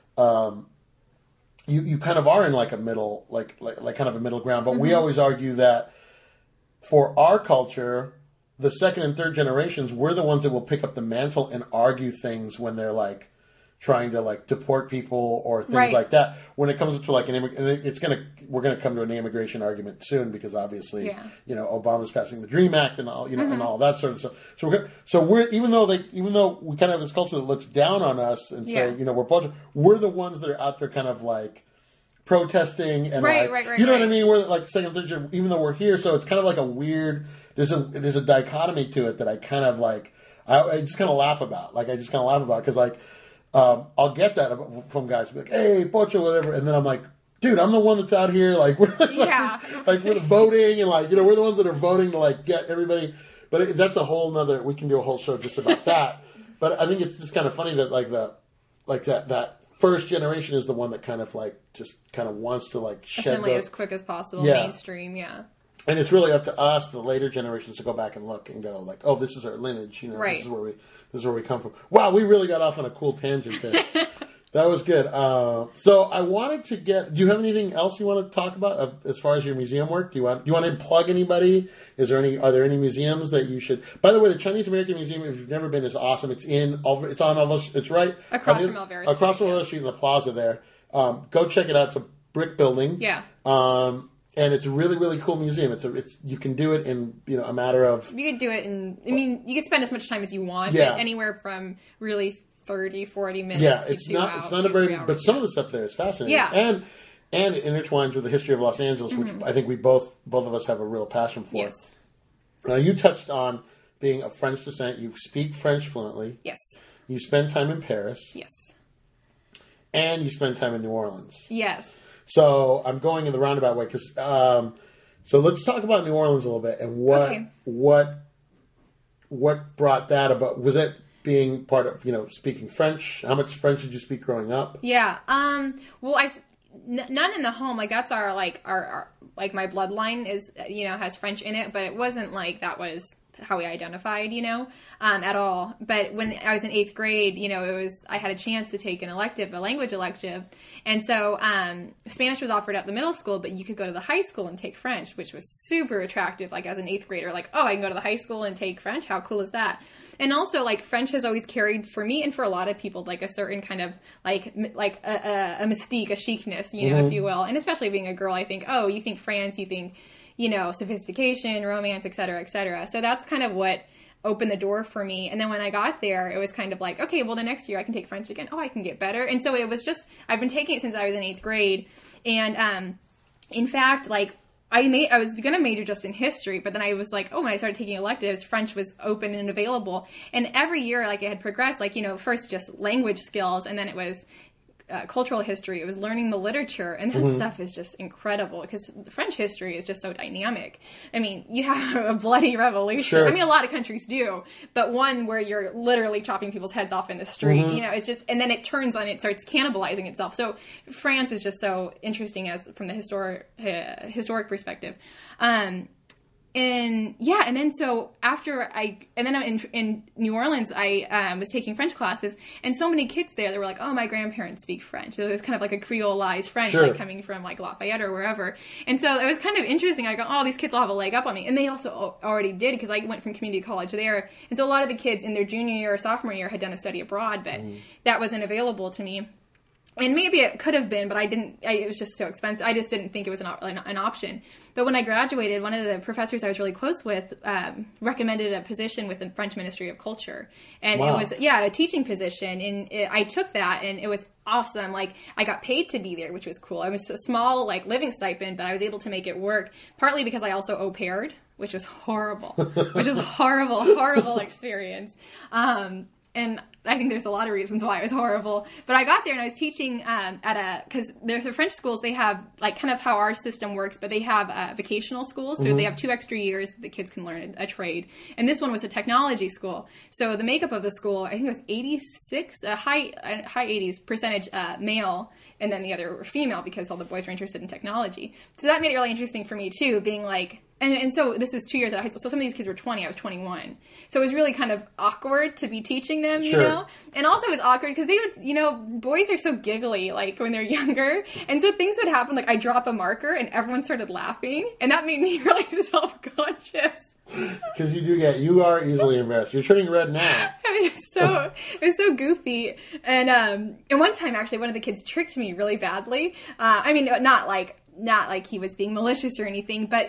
you kind of are in like a middle, like kind of a middle ground. But we always argue that for our culture, the second and third generations, we're the ones that will pick up the mantle and argue things when they're like trying to like deport people or things like that. When it comes to like we're gonna come to an immigration argument soon because obviously Obama's passing the DREAM Act and all and all that sort of stuff. So we're even though we kind of have this culture that looks down on us and say we're Polish, we're the ones that are out there kind of like protesting and what I mean. We're like second, third generation, even though we're here. So it's kind of like a weird. There's a dichotomy to it that I kind of like. I just kind of laugh about. Like I just kind of laugh about because like I'll get that from guys like, "Hey, Pocho, whatever," and then I'm like, "Dude, I'm the one that's out here like we're we're voting and like we're the ones that are voting to like get everybody." But that's a whole nother. We can do a whole show just about that. But I think it's just kind of funny that that first generation is the one that kind of like just kind of wants to like shed assimilate those as quick as possible, Yeah. mainstream, yeah. And it's really up to us, the later generations, to go back and look and go like, oh, this is our lineage. Right. This is where we come from. Wow, we really got off on a cool tangent there. That was good. So I wanted to get. Do you have anything else you want to talk about as far as your museum work? Do you want to plug anybody? Are there any museums that you should? By the way, the Chinese American Museum, if you've never been, is awesome. It's it's right across from Elvira Street. Across from Elvira Street in the plaza there. Go check it out. It's a brick building. Yeah. And it's a really, really cool museum. You can do it in a matter of. You could do it you could spend as much time as you want. Yeah. Anywhere from really 30, 40 minutes. Yeah, to it's 2 not. hours, It's not a 2 very. hours, But some of the stuff there is fascinating. Yeah. And it intertwines with the history of Los Angeles, which I think we both of us have a real passion for. Yes. Now you touched on being of French descent. You speak French fluently. Yes. You spend time in Paris. Yes. And you spend time in New Orleans. Yes. So I'm going in the roundabout way because. So let's talk about New Orleans a little bit and what brought that about. Was it being part of speaking French? How much French did you speak growing up? Yeah. Well, none in the home. Like that's our like my bloodline is has French in it, but it wasn't like that was how we identified, at all. But when I was in 8th grade, I had a chance to take a language elective. And so, Spanish was offered at the middle school, but you could go to the high school and take French, which was super attractive. Like as an 8th grader, like, oh, I can go to the high school and take French. How cool is that? And also like French has always carried for me and for a lot of people, like a certain kind of like a mystique, a chicness, if you will. And especially being a girl, I think, oh, you think France, you think, sophistication, romance, et cetera, et cetera. So that's kind of what opened the door for me. And then when I got there, it was kind of like, okay, well, the next year I can take French again. Oh, I can get better. And so it was just, I've been taking it since I was in 8th grade. And in fact, like, I was going to major just in history, but then I was like, oh, when I started taking electives, French was open and available. And every year, like, it had progressed, like, first just language skills, and then it was cultural history. It was learning the literature, and that stuff is just incredible because French history is just so dynamic. I mean, you have a bloody revolution. Sure. I mean, a lot of countries do, but one where you're literally chopping people's heads off in the street, it's just, and then it turns on, it starts cannibalizing itself. So France is just so interesting from the historic perspective. And then so after in New Orleans, I was taking French classes, and so many kids there, they were like, oh, my grandparents speak French. So it was kind of like a Creoleized French, Sure. like coming from like Lafayette or wherever. And so it was kind of interesting. I go, oh, these kids will have a leg up on me. And they also already did, because I went from community college there. And so a lot of the kids in their junior year or sophomore year had done a study abroad, but that wasn't available to me. And maybe it could have been, but it was just so expensive. I just didn't think it was an option. But when I graduated, one of the professors I was really close with recommended a position with the French Ministry of Culture. And Wow. It was, a teaching position. And I took that, and it was awesome. Like, I got paid to be there, which was cool. I was a small, like, living stipend, but I was able to make it work, partly because I also au paired, which was horrible. Which was horrible experience. And I think there's a lot of reasons why it was horrible. But I got there and I was teaching because there's the French schools, they have like kind of how our system works, but they have vocational schools. So they have 2 extra years that kids can learn a trade. And this one was a technology school. So the makeup of the school, I think it was 86, high 80s percentage male, and then the other were female because all the boys were interested in technology. So that made it really interesting for me too, being like, and so this is 2 years at high school. So some of these kids were 20, I was 21. So it was really kind of awkward to be teaching them, Sure. And also it was awkward because they would, boys are so giggly, like when they're younger. And so things would happen, like I drop a marker and everyone started laughing. And that made me really self-conscious. Because you are easily embarrassed. You're turning red now. It was so goofy. And one time actually one of the kids tricked me really badly. I mean, not like he was being malicious or anything, but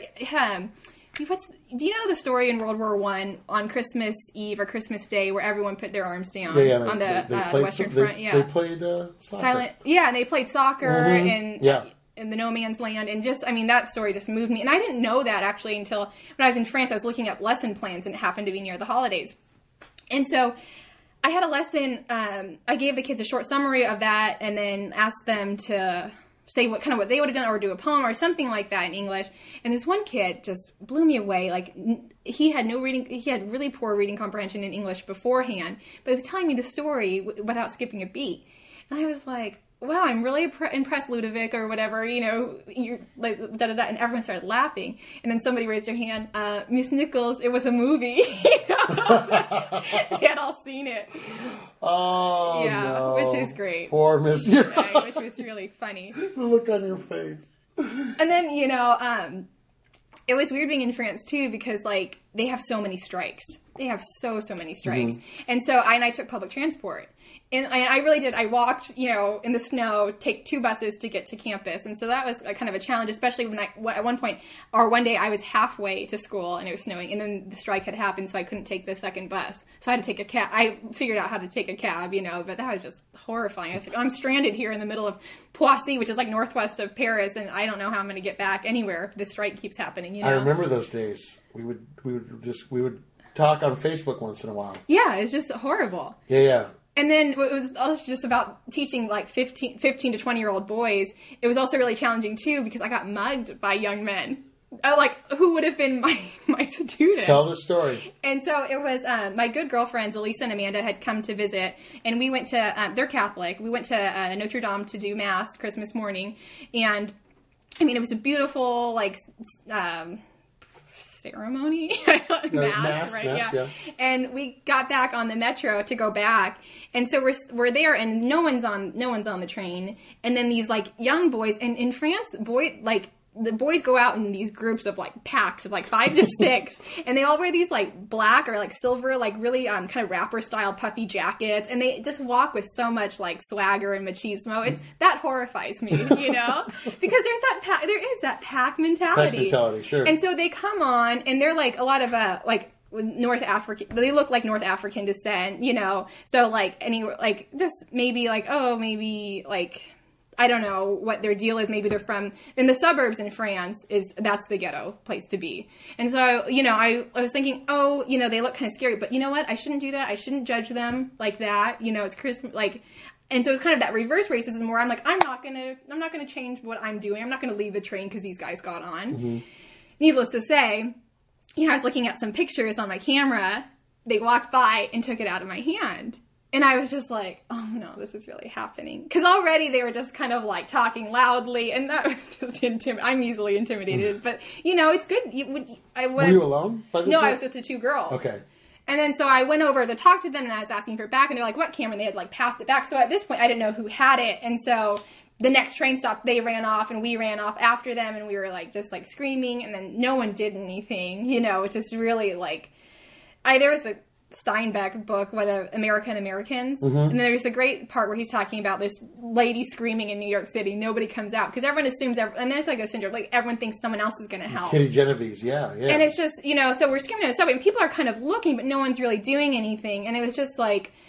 do you know the story in World War I on Christmas Eve or Christmas Day where everyone put their arms down on the Western Front? Yeah, they played soccer. And they played soccer in the no man's land, and just, I mean, that story just moved me. And I didn't know that actually until when I was in France. I was looking up lesson plans, and it happened to be near the holidays, and so I had a lesson. I gave the kids a short summary of that, and then asked them to say what they would have done or do a poem or something like that in English. And this one kid just blew me away. Like, he had really poor reading comprehension in English beforehand, but he was telling me the story without skipping a beat. And I was like, wow, I'm really impressed, Ludovic, or whatever, you're like, da-da-da, and everyone started laughing. And then somebody raised their hand, Miss Nichols, it was a movie. They had all seen it. Oh, yeah, no. which is great. Poor Miss Right, which was really funny. The look on your face. And then, it was weird being in France, too, because, like, they have so many strikes. They have so many strikes. Mm-hmm. And so I took public transport. And I really did. I walked, in the snow, take 2 buses to get to campus. And so that was kind of a challenge, especially when at one day I was halfway to school and it was snowing. And then the strike had happened, so I couldn't take the second bus. So I had to take a cab. I figured out how to take a cab, but that was just horrifying. I was like, I'm stranded here in the middle of Poissy, which is like northwest of Paris, and I don't know how I'm going to get back anywhere. The strike keeps happening, I remember those days. We would talk on Facebook once in a while. Yeah, it's just horrible. Yeah. And then it was also just about teaching like 15 to 20-year-old boys. It was also really challenging, too, because I got mugged by young men. Who would have been my students? Tell the story. And so it was my good girlfriends, Elisa and Amanda, had come to visit. And we went to, they're Catholic. We went to Notre Dame to do Mass Christmas morning. And, it was a beautiful, ceremony. Mass, right? Yeah. And we got back on the metro to go back, and so we're there, and no one's on the train. And then these young boys, and in France, the boys go out in these groups of packs of 5 to 6, and they all wear these black or silver really kind of rapper style puffy jackets, and they just walk with so much swagger and machismo. That horrifies me, because there is that pack mentality. Pack mentality, sure. And so they come on, and they're a lot of North African. They look like North African descent, So just maybe I don't know what their deal is. Maybe they're from in the suburbs in France. That's the ghetto place to be. And so, I was thinking, they look kind of scary, but you know what? I shouldn't do that. I shouldn't judge them like that. It's Christmas, and so it's kind of that reverse racism where I'm I'm not gonna change what I'm doing. I'm not gonna leave the train because these guys got on. Mm-hmm. Needless to say, I was looking at some pictures on my camera. They walked by and took it out of my hand. And I was just like, oh no, this is really happening. Because already they were just kind of talking loudly, and that was just I'm easily intimidated. But, it's good. Were you alone? No, I was with the 2 girls. Okay. And then so I went over to talk to them, and I was asking for it back, and they're like, what camera? And they had passed it back. So at this point, I didn't know who had it. And so the next train stop, they ran off, and we ran off after them, and we were just screaming, and then no one did anything, which is really there was a Steinbeck book, American Americans. Mm-hmm. And then there's a great part where he's talking about this lady screaming in New York City. Nobody comes out because everyone assumes, and there's a syndrome, everyone thinks someone else is going to help. Kitty Genovese, yeah. And it's just, so we're screaming on the subway, and people are kind of looking, but no one's really doing anything. And it was just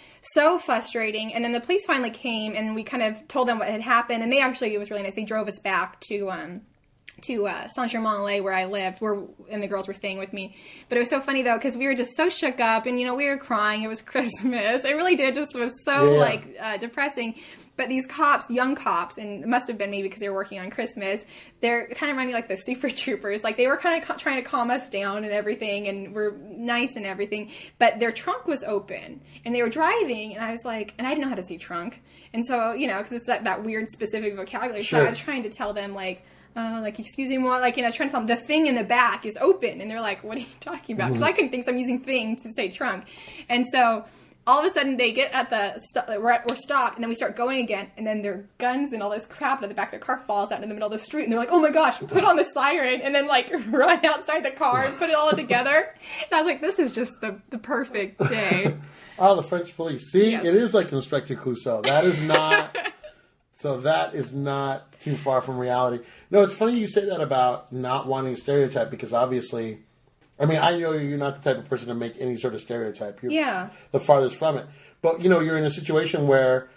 so frustrating. And then the police finally came, and we kind of told them what had happened. And it was really nice. They drove us back to Saint-Germain-en-Laye, where I lived, and the girls were staying with me. But it was so funny, though, because we were just so shook up, and, we were crying. It was Christmas. It really was so, depressing. But these cops, young cops, and it must have been maybe because they were working on Christmas, they're kind of reminding me the Super Troopers. They were kind of trying to calm us down and everything, and were nice and everything. But their trunk was open, and they were driving, and I was and I didn't know how to say trunk. And so, because it's that weird specific vocabulary. Sure. So I was trying to tell them, excuse me, trying to tell them the thing in the back is open. And they're like, what are you talking about? Because I couldn't think, so I'm using thing to say trunk. And so all of a sudden they get at we're stopped, and then we start going again, and then their guns and all this crap in the back of the car falls out in the middle of the street, and they're like, oh my gosh, put on the siren, and then run outside the car and put it all together. And I was like, this is just the perfect day. Oh, the French police. See, yes. It is like Inspector Clouseau. That is not... So that is not too far from reality. No, it's funny you say that about not wanting a stereotype, because obviously, I know you're not the type of person to make any sort of stereotype. You're the farthest from it. But, you're in a situation where,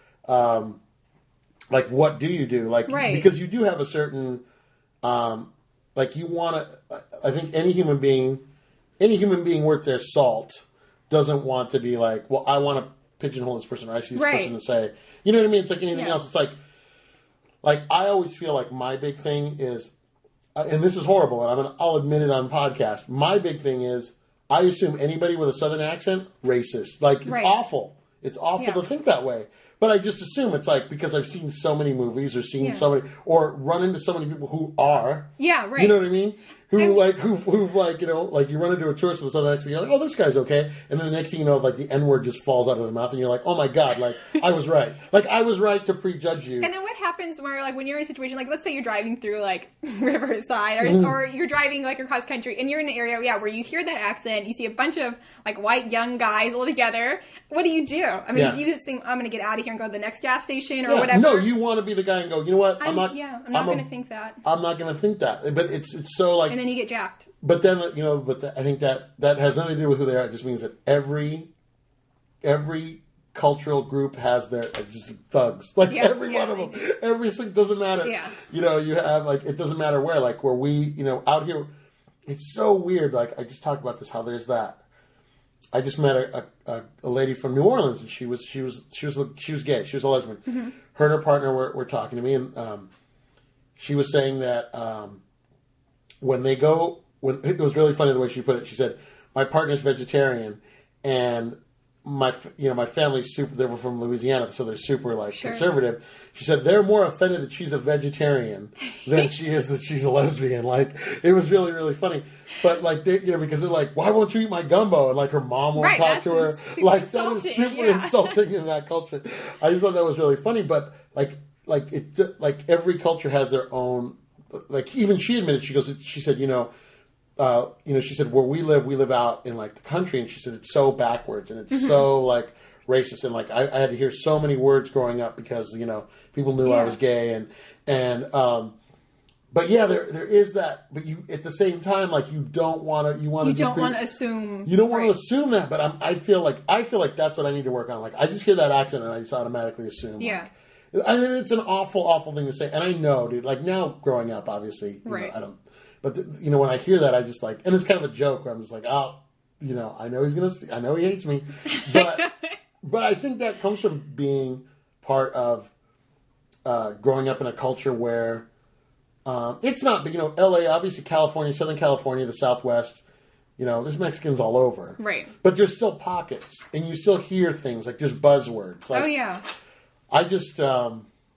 what do you do? Right. Because you do have a certain, you want to, I think any human being worth their salt doesn't want to be I want to pigeonhole this person, or I see this person and say, you know what I mean? It's like anything else. It's like, I always feel like my big thing is, and this is horrible, and I'll admit it on podcast. My big thing is, I assume anybody with a Southern accent, racist. Like, it's awful. It's awful to think that way. But I just assume it's like, because I've seen so many movies or seen so many, or run into so many people who are. Yeah, right. You know what I mean? Who've like, you know, like you run into a tourist with a Southern accent, you're like, oh, this guy's okay. And then the next thing you know, like the N-word just falls out of the mouth and you're like, oh my God, like I was right. Like I was right to prejudge you. And then what happens where, like, when you're in a situation, like, let's say you're driving through, like, Riverside, or you're driving, like, across country, and you're in an area, where you hear that accent, you see a bunch of, like, white young guys all together. What do you do? I mean, do you just think, I'm going to get out of here and go to the next gas station or whatever? No, you want to be the guy and go, you know what? I'm not going to think that. I'm not going to think that. But it's so, like... And then you get jacked. But then, you know, I think that has nothing to do with who they are. It just means that every cultural group has their just thugs. Like every one of them. Every single, doesn't matter. Yeah. You know, you have, like, it doesn't matter where. Like, where we, you know, out here, it's so weird. Like, I just talked about this, how there's that. I just met a lady from New Orleans, and she was gay. She was a lesbian. Mm-hmm. Her and her partner were talking to me, and she was saying that when it was really funny the way she put it. She said, "My partner's vegetarian, and my family's super. They were from Louisiana, so they're super conservative." She said they're more offended that she's a vegetarian than she is that she's a lesbian. Like, it was really, really funny. But like, they, you know, because they're like, "Why won't you eat my gumbo?" And like, her mom won't talk to her. Like, that is super insulting in that culture. I just thought that was really funny. But like every culture has their own. Like, even she admitted, she said, she said, where we live out in, like, the country, and she said it's so backwards and it's so, like, racist, and, like, I had to hear so many words growing up because, you know, people knew I was gay, but yeah, there is that, but you, at the same time, like, you don't want to assume. You don't want to assume that, but I feel like that's what I need to work on. Like, I just hear that accent and I just automatically assume. Yeah. Like, I mean, it's an awful, awful thing to say. And I know, dude, like, now growing up, obviously, you know, I don't, but you know, when I hear that, I just like, and it's kind of a joke where I'm just like, oh, you know, I know he hates me, but, but I think that comes from being part of, growing up in a culture where, it's not, but, you know, LA, obviously California, Southern California, the Southwest, you know, there's Mexicans all over. Right. But there's still pockets, and you still hear things, like, there's buzzwords. Like, oh, yeah. I just, I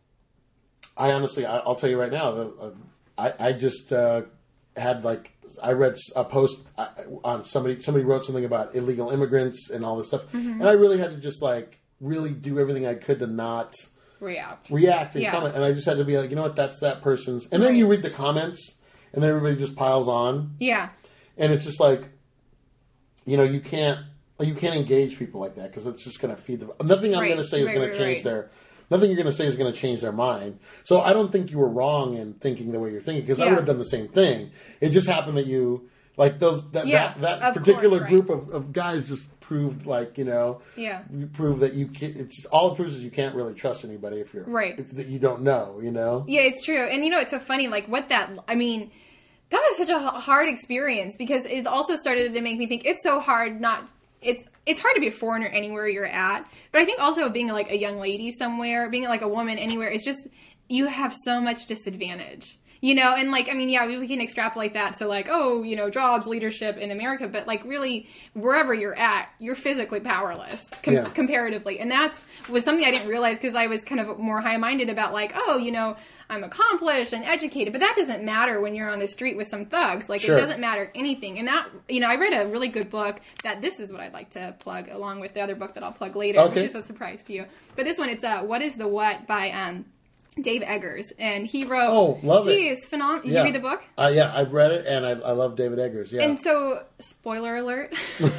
honestly, I'll tell you right now, I just had, like, I read a post on somebody wrote something about illegal immigrants and all this stuff, and I really had to just, like, really do everything I could to not react and comment, and I just had to be like, you know what, that's that person's, and then you read the comments, and then everybody just piles on, and it's just like, you know, you can't engage people like that because it's just going to feed them. Nothing I'm going to say is going to change nothing you're going to say is going to change their mind. So I don't think you were wrong in thinking the way you're thinking, because I would have done the same thing. It just happened that you, like, that particular group of guys just proved, like, you know, you prove that you can't, it's all it proves is you can't really trust anybody if you're that you don't know, you know. Yeah, it's true. And you know, it's so funny, like, that was such a hard experience, because it also started to make me think it's so hard it's hard to be a foreigner anywhere you're at. But I think also being, like, a young lady somewhere, being, like, a woman anywhere, it's just, you have so much disadvantage. You know, and, like, I mean, yeah, we can extrapolate that to, like, oh, you know, jobs, leadership in America, but, like, really, wherever you're at, you're physically powerless comparatively. And was something I didn't realize, because I was kind of more high-minded about, like, oh, you know, I'm accomplished and educated, but that doesn't matter when you're on the street with some thugs. Like, it doesn't matter anything. And that, you know, I read a really good book that this is what I'd like to plug, along with the other book that I'll plug later, which is a surprise to you. But this one, it's What is the What by Dave Eggers, and he wrote. Oh, love it! He is phenomenal. Did you read the book? Yeah, I've read it, and I love David Eggers. Yeah. And so, spoiler alert: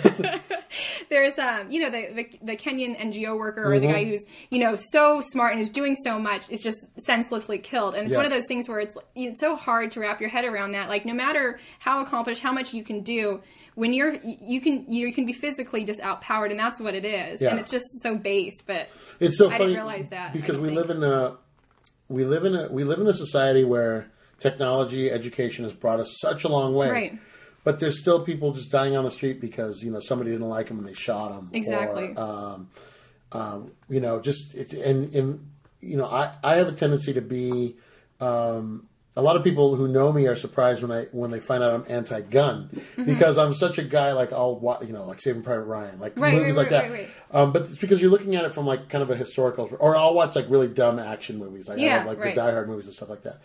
there's you know, the Kenyan NGO worker, or the guy who's, you know, so smart and is doing so much, is just senselessly killed. And it's one of those things where it's so hard to wrap your head around that. Like, no matter how accomplished, how much you can do, when you can be physically just outpowered, and that's what it is. And it's just so base. But it's so funny, I didn't realize that, because we live in a society where technology, education has brought us such a long way. Right. But there's still people just dying on the street because, you know, somebody didn't like them and they shot them. Exactly. Or, you know, just and I have a tendency to be. A lot of people who know me are surprised when they find out I'm anti-gun because I'm such a guy like like Saving Private Ryan, like movies like that. Right. But it's because you're looking at it from like kind of a historical, or I'll watch like really dumb action movies, like I love, the Die Hard movies and stuff like that.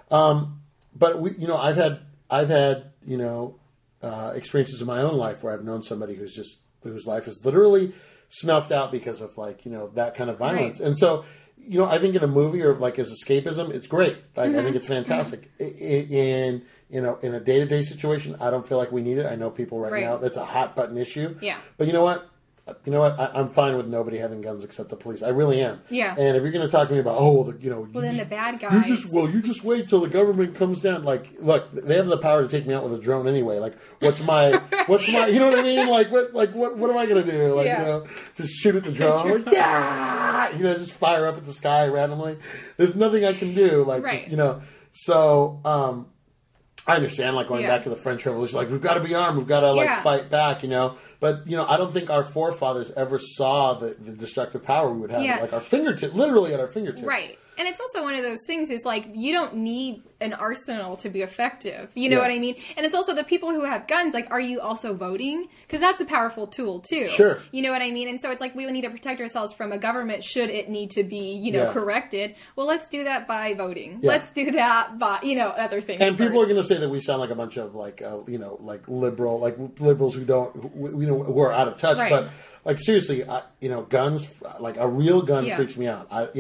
But I've had experiences in my own life where I've known somebody whose life is literally snuffed out because of that kind of violence, and so. I think in a movie or like as escapism, it's great. I think it's fantastic. In a day-to-day situation, I don't feel like we need it. I know people right now, that's a hot button issue. Yeah. But you know what? I'm fine with nobody having guns except the police. I really am. Yeah. And if you're going to talk to me about, then the bad guys. You just wait till the government comes down. Like, look, they have the power to take me out with a drone anyway. Like, what's my, you know what I mean? Like, what am I going to do? Like, just shoot at the drone. Like, yeah, just fire up at the sky randomly. There's nothing I can do. Like, so, I understand, like, going back to the French Revolution, like, we've got to be armed, we've got to, fight back, But, I don't think our forefathers ever saw the destructive power we would have at, like, our fingertips, literally at our fingertips. Right. And it's also one of those things is, like, you don't need an arsenal to be effective. You know what I mean? And it's also the people who have guns, like, are you also voting? Because that's a powerful tool, too. Sure. You know what I mean? And so it's like we would need to protect ourselves from a government should it need to be, corrected. Well, let's do that by voting. Yeah. Let's do that by, other things. And people are going to say that we sound like a bunch of, like, like liberals who don't, who are out of touch. Right. But, like, seriously, guns, like, a real gun freaks me out. I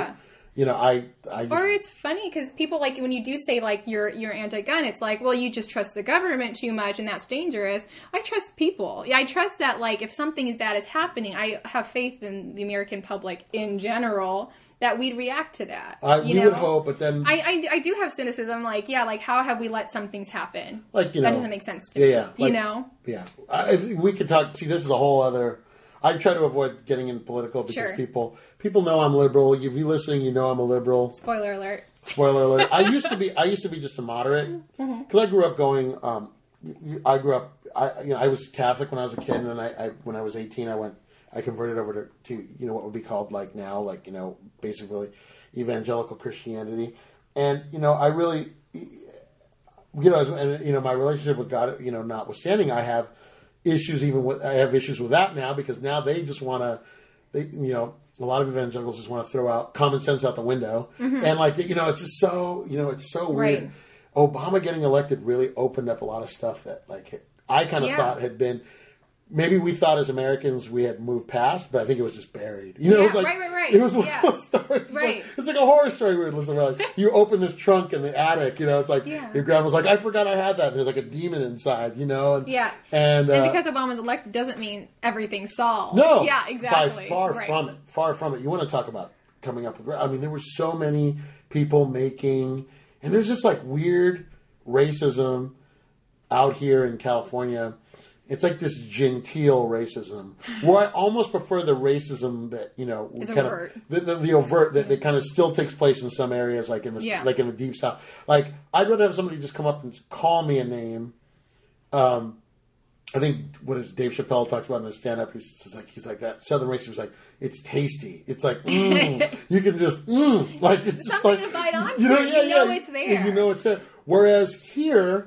just... Or it's funny because people, like, when you do say, like, you're anti-gun, it's like, well, you just trust the government too much and that's dangerous. I trust people. I trust that, like, if something bad is happening, I have faith in the American public in general that we'd react to that. We would hope, but then... I do have cynicism, like, how have we let some things happen? Like, that doesn't make sense to me. Yeah. Like, Yeah. We could talk... See, this is a whole other... I try to avoid getting into political because people know I'm liberal. If you're listening, you know I'm a liberal. Spoiler alert. Spoiler alert. I used to be just a moderate because I grew up going. I was Catholic when I was a kid, and then when I was 18, I converted over to what would be called like now, like basically evangelical Christianity, and I really, my relationship with God, notwithstanding, I have issues with that now because now they just want to, a lot of evangelicals just want to throw out common sense out the window, and like it's just so it's so weird. Obama getting elected really opened up a lot of stuff that like I kind of thought had been. Maybe we thought as Americans we had moved past, but I think it was just buried. It was like, right. It was one of those stories. Right. It's like a horror story we would listen to. Like, you open this trunk in the attic, it's like your grandma's like, I forgot I had that. And there's like a demon inside, And because Obama's elected doesn't mean everything's solved. No. Yeah, exactly. By far from it. Far from it. You want to talk about coming up with... I mean, there were so many people making... And there's just like weird racism out here in California. It's like this genteel racism, where I almost prefer the racism that kind overt. Of the overt that kind of still takes place in some areas, like in the deep south. Like I'd rather have somebody just come up and call me a name. I think Dave Chappelle talks about in his stand up. He's like that Southern racism is like it's tasty. It's like you can just like it's just something to bite onto. It's there. It's there. Whereas here,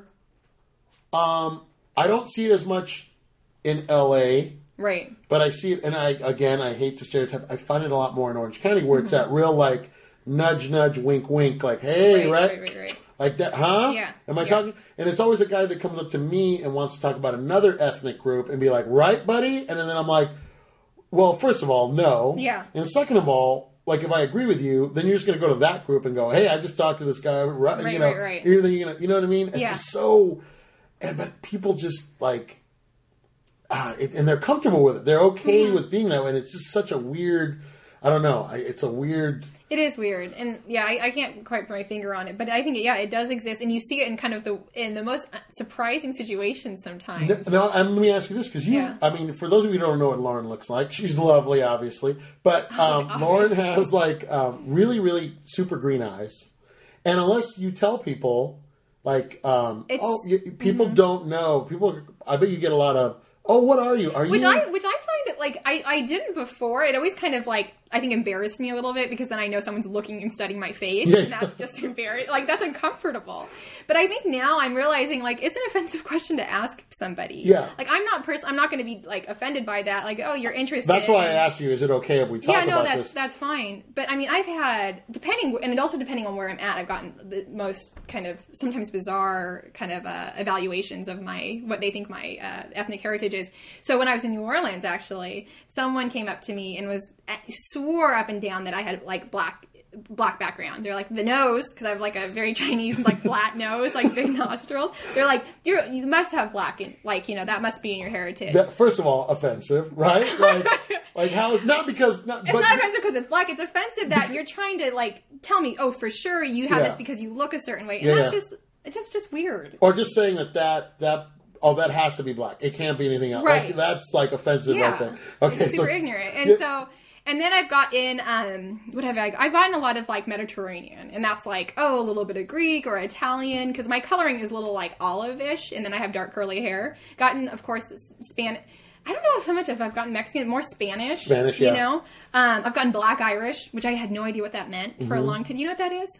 I don't see it as much in L.A. Right. But I see it, and I hate to stereotype. I find it a lot more in Orange County, where it's that real, like, nudge, nudge, wink, wink, like, hey, right? Like that, huh? Yeah. Am I talking? And it's always a guy that comes up to me and wants to talk about another ethnic group and be like, right, buddy? And then I'm like, well, first of all, no. Yeah. And second of all, like, if I agree with you, then you're just going to go to that group and go, hey, I just talked to this guy, right? Right. You're gonna, you know what I mean? It's just so... But people just like, and they're comfortable with it. They're okay with being that way. And it's just such a weird, I don't know. It's a weird. It is weird. And I can't quite put my finger on it. But I think, it does exist. And you see it in kind of in the most surprising situations sometimes. Now, let me ask you this. Because I mean, for those of you who don't know what Lauren looks like, she's lovely, obviously. But Lauren has like really, really super green eyes. And unless you tell people... Like, people don't know. I bet you get a lot of, what are you? Are you? Which I find it, like, I didn't before. It always kind of, like, I think, embarrass me a little bit, because then I know someone's looking and studying my face, Yeah. and that's just embarrassing. Like, that's uncomfortable. But I think now I'm realizing, like, it's an offensive question to ask somebody. Yeah. Like, I'm not going to be, like, offended by that. Like, oh, you're interested. That's why I asked you, is it okay if we talk about this? That's fine. But I mean, I've had, depending on where I'm at, I've gotten the most kind of sometimes bizarre kind of evaluations of what they think my ethnic heritage is. So when I was in New Orleans, actually, someone came up to me and swore up and down that I had like black background. They're like, the nose, because I have like a very Chinese like flat nose, like big nostrils. They're like, you must have black, and like, that must be in your heritage. First of all, offensive, right? Like how is not because it's not offensive because it's black. It's offensive that you're trying to like tell me, oh, for sure you have this because you look a certain way, and it's just weird. Or just saying that has to be black. It can't be anything else. Right. Like, that's like offensive right there. Okay, it's super ignorant, and And then I've gotten, I've gotten a lot of, like, Mediterranean. And that's, like, a little bit of Greek or Italian. Because my coloring is a little, like, olive-ish. And then I have dark curly hair. Gotten, of course, Spanish. I don't know how much if I've gotten Mexican. More Spanish. Spanish, yeah. You know? I've gotten Black Irish, which I had no idea what that meant for a long time. Do you know what that is?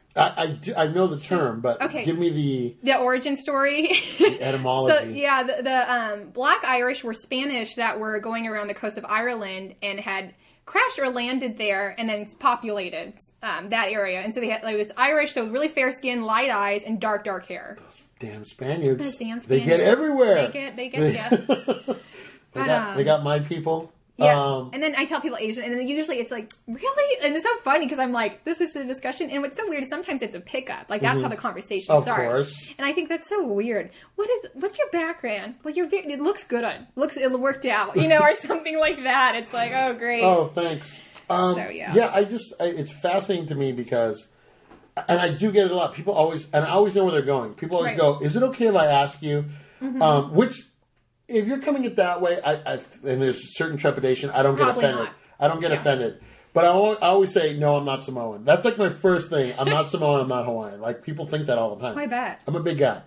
I know the term, but give me the origin story. The etymology. So, yeah, the Black Irish were Spanish that were going around the coast of Ireland and had crashed or landed there and then populated that area. And so they had, like, it's Irish, so really fair skin, light eyes, and dark hair. Those damn Spaniards. Those damn Spaniards. They get everywhere. They get they got my people. Yeah. And then I tell people Asian, and then usually it's like, really? And it's so funny because I'm like, this is a discussion. And what's so weird is sometimes it's a pickup. Like, that's how the conversation starts. Of course. And I think that's so weird. What's your background? Well, it looks good it worked out, or something like that. It's like, oh, great. Oh, thanks. Yeah, it's fascinating to me because, and I do get it a lot. People always, and I always know where they're going. People always go, is it okay if I ask you? Which, if you're coming it that way, and there's certain trepidation, I don't get offended. I don't get offended. But I always say, no, I'm not Samoan. That's like my first thing. I'm not Samoan, I'm not Hawaiian. Like, people think that all the time. I bet. I'm a big guy.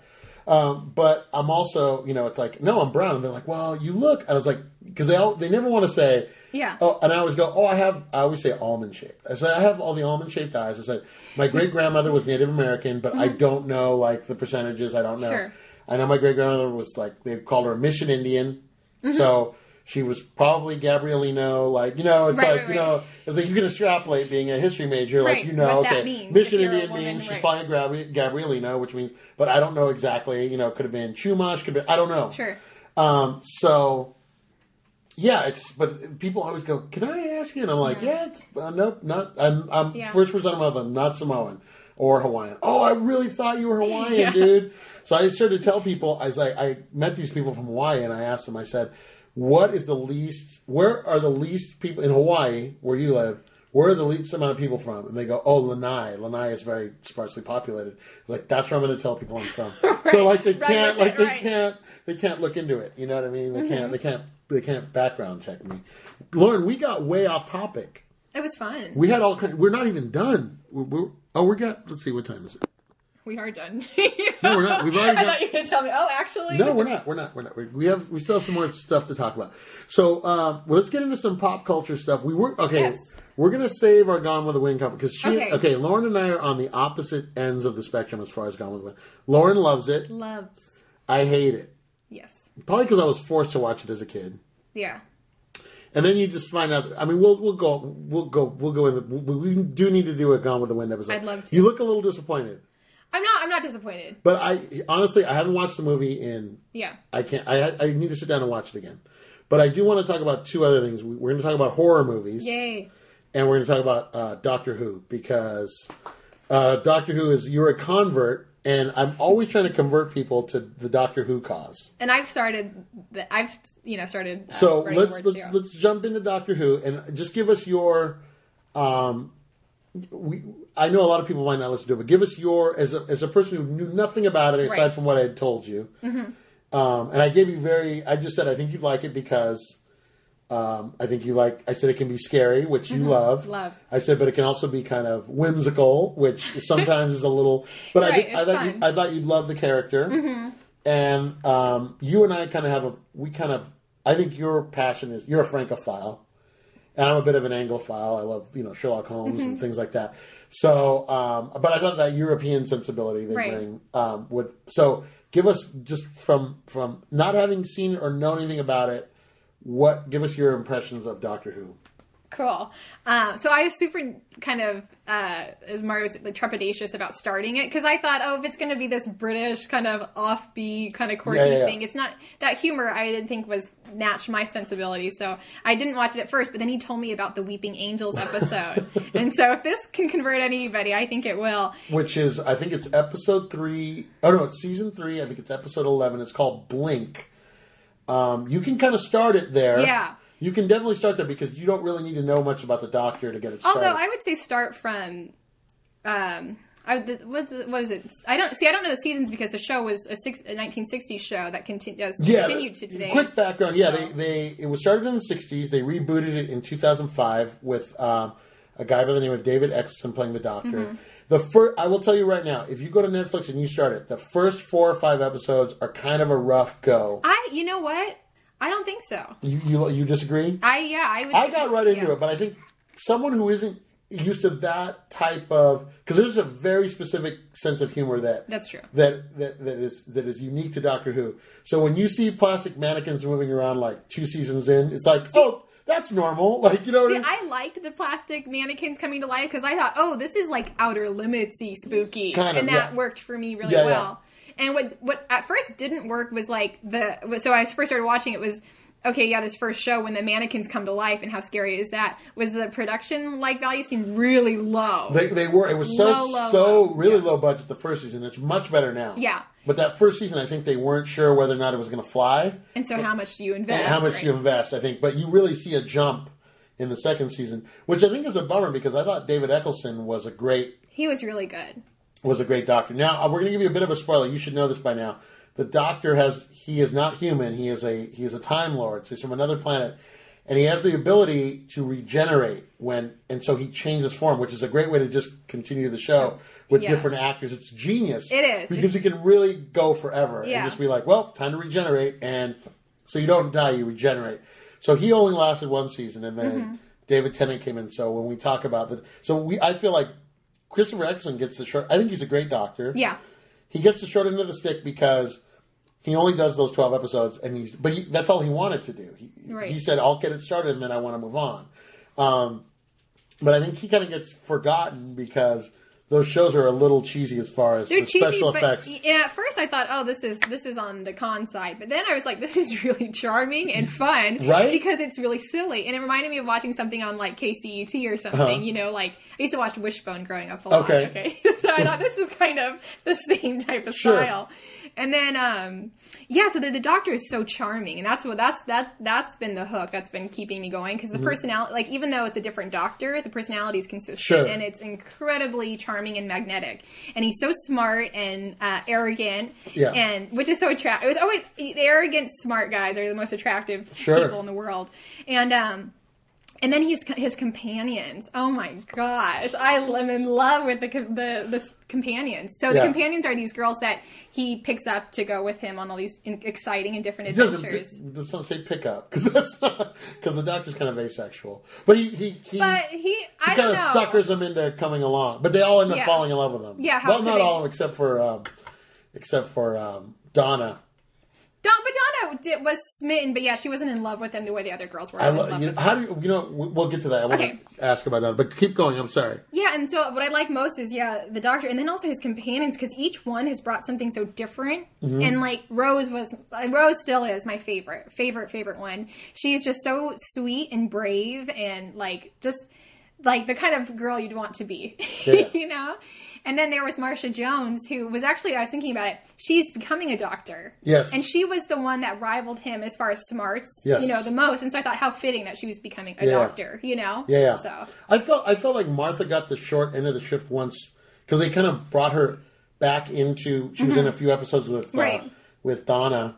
But I'm also, it's like, no, I'm brown. And they're like, well, you look. And I was like, because they never want to say, oh, and I always go, I always say almond shaped. I said, I have all the almond shaped eyes. I said, my great grandmother was Native American, but I don't know, like, the percentages. I don't know. Sure. I know my great grandmother was like, they called her a Mission Indian. So she was probably Gabrielino. Like, it's like you can extrapolate being a history major. Like, what that means. Mission Indian means she's probably a Gabrielino, which means, but I don't know exactly, could have been Chumash, could have been, I don't know. Sure. But people always go, can I ask you? And I'm like, nope, not, I'm first person I'm of, not Samoan or Hawaiian. Oh, I really thought you were Hawaiian, dude. So I started to tell people, I met these people from Hawaii, and I asked them, I said, where are the least people in Hawaii, where you live, where are the least amount of people from? And they go, oh, Lanai. Lanai is very sparsely populated. Like, that's where I'm going to tell people I'm from. So, like, they can't look into it. You know what I mean? They can't background check me. Lauren, we got way off topic. It was fun. We had we're not even done. Let's see, what time is it? We are done. No, we're not. We've already. I thought you were going to tell me. Oh, actually, no, we're not. We're not. We still have some more stuff to talk about. So, let's get into some pop culture stuff. Yes. We're going to save our Gone with the Wind cover because Lauren and I are on the opposite ends of the spectrum as far as Gone with the Wind. Lauren loves it. I hate it. Yes. Probably because I was forced to watch it as a kid. Yeah. And then you just find out. I mean, we'll go in. We do need to do a Gone with the Wind episode. I'd love to. You look a little disappointed. I'm not disappointed. But I haven't watched the movie in. Yeah. I can't. I need to sit down and watch it again. But I do want to talk about two other things. We're going to talk about horror movies. Yay. And we're going to talk about Doctor Who because Doctor Who you're a convert. And I'm always trying to convert people to the Doctor Who cause. And I've started. So let's jump into Doctor Who and just give us your. I know a lot of people might not listen to it, but give us your as a person who knew nothing about it aside from what I had told you. And I gave you I just said I think you'd like it because. I think you like. I said it can be scary, which you love. I said, but it can also be kind of whimsical, which sometimes is a little. But I thought you'd love the character, and you and I kind of have I think your passion is you're a Francophile, And I'm a bit of an Anglophile. I love, Sherlock Holmes and things like that. So, but I thought that European sensibility they bring would. So, give us just from not having seen it or known anything about it. Give us your impressions of Doctor Who. Cool. So I was super kind of, as Mario was trepidatious about starting it, because I thought, if it's going to be this British kind of offbeat, kind of quirky thing, it's not, that humor I didn't think was matched my sensibility, so I didn't watch it at first, but then he told me about the Weeping Angels episode, and so if this can convert anybody, I think it will. Which is, I think it's episode 3, it's season 3, I think it's episode 11, it's called Blink. You can kind of start it there. Yeah. You can definitely start there because you don't really need to know much about the Doctor to get it started. Although I would say start from, what is it? I don't know the seasons because the show was a 1960s show that continued to today. Quick background. Yeah, it was started in the 60s. They rebooted it in 2005 with a guy by the name of David Eccleston playing the Doctor. I will tell you right now, if you go to Netflix and you start it, the first 4 or 5 episodes are kind of a rough go. You know what? I don't think so. You disagree? I got right into it, but I think someone who isn't used to that type of, because there's a very specific sense of humor that's true. That is unique to Doctor Who. So when you see plastic mannequins moving around like 2 seasons in, it's like, that's normal. Like, you know what I mean? I liked the plastic mannequins coming to life because I thought, this is like Outer Limits-y spooky. That worked for me really well. Yeah. And what at first didn't work was like so I first started watching it was, this first show when the mannequins come to life and how scary is that, was the production value seemed really low. They were. It was really low budget the first season. It's much better now. Yeah. But that first season, I think they weren't sure whether or not it was going to fly. And so how much do you invest? And how much do you invest, I think. But you really see a jump in the second season, which I think is a bummer because I thought David Eccleston was He was really good. Was a great Doctor. Now, we're going to give you a bit of a spoiler. You should know this by now. The Doctor he is not human. He is a Time Lord. So he's from another planet. And he has the ability to regenerate and so he changes form, which is a great way to just continue the show with different actors. It's genius. It is. Because you can really go forever and just be like, well, time to regenerate. And so you don't die, you regenerate. So he only lasted 1 season and then David Tennant came in. So when we talk about I feel like Christopher Eccleston gets the short. I think he's a great Doctor. Yeah, he gets the short end of the stick because he only does those 12 episodes, and that's all he wanted to do. He said, "I'll get it started, and then I want to move on." But I think he kind of gets forgotten because those shows are a little cheesy as far as the special effects. And at first I thought, this is on the con side. But then I was like, this is really charming and fun. Right? Because it's really silly. And it reminded me of watching something on like KCET or something. Like I used to watch Wishbone growing up a lot. Okay. So I thought this is kind of the same type of style. And then, so the Doctor is so charming, and that's been the hook that's been keeping me going, because the personality, even though it's a different Doctor, the personality is consistent, and it's incredibly charming and magnetic, and he's so smart and arrogant, and which is so attractive. It's always the arrogant, smart guys are the most attractive people in the world, and then his companions. Oh my gosh, I am in love with the companions. So the companions are these girls that he picks up to go with him on all these exciting and different adventures. Let's not say pick up because the Doctor's kind of asexual. But he kind of suckers them into coming along. But they all end up falling in love with him. Yeah, not all of them except for Donna. But Donna was smitten, but she wasn't in love with him the way the other girls were. We'll get to that. I want to ask about Donna, but keep going. I'm sorry. Yeah, and so what I like most is the Doctor, and then also his companions, because each one has brought something so different. And Rose still is my favorite one. She's just so sweet and brave, and just the kind of girl you'd want to be, And then there was Marcia Jones, who was actually, I was thinking about it, she's becoming a doctor. Yes. And she was the one that rivaled him as far as smarts, yes. The most. And so I thought how fitting that she was becoming a doctor, Yeah. So I felt like Martha got the short end of the shift once, because they kind of brought her back into, she was in a few episodes with Donna.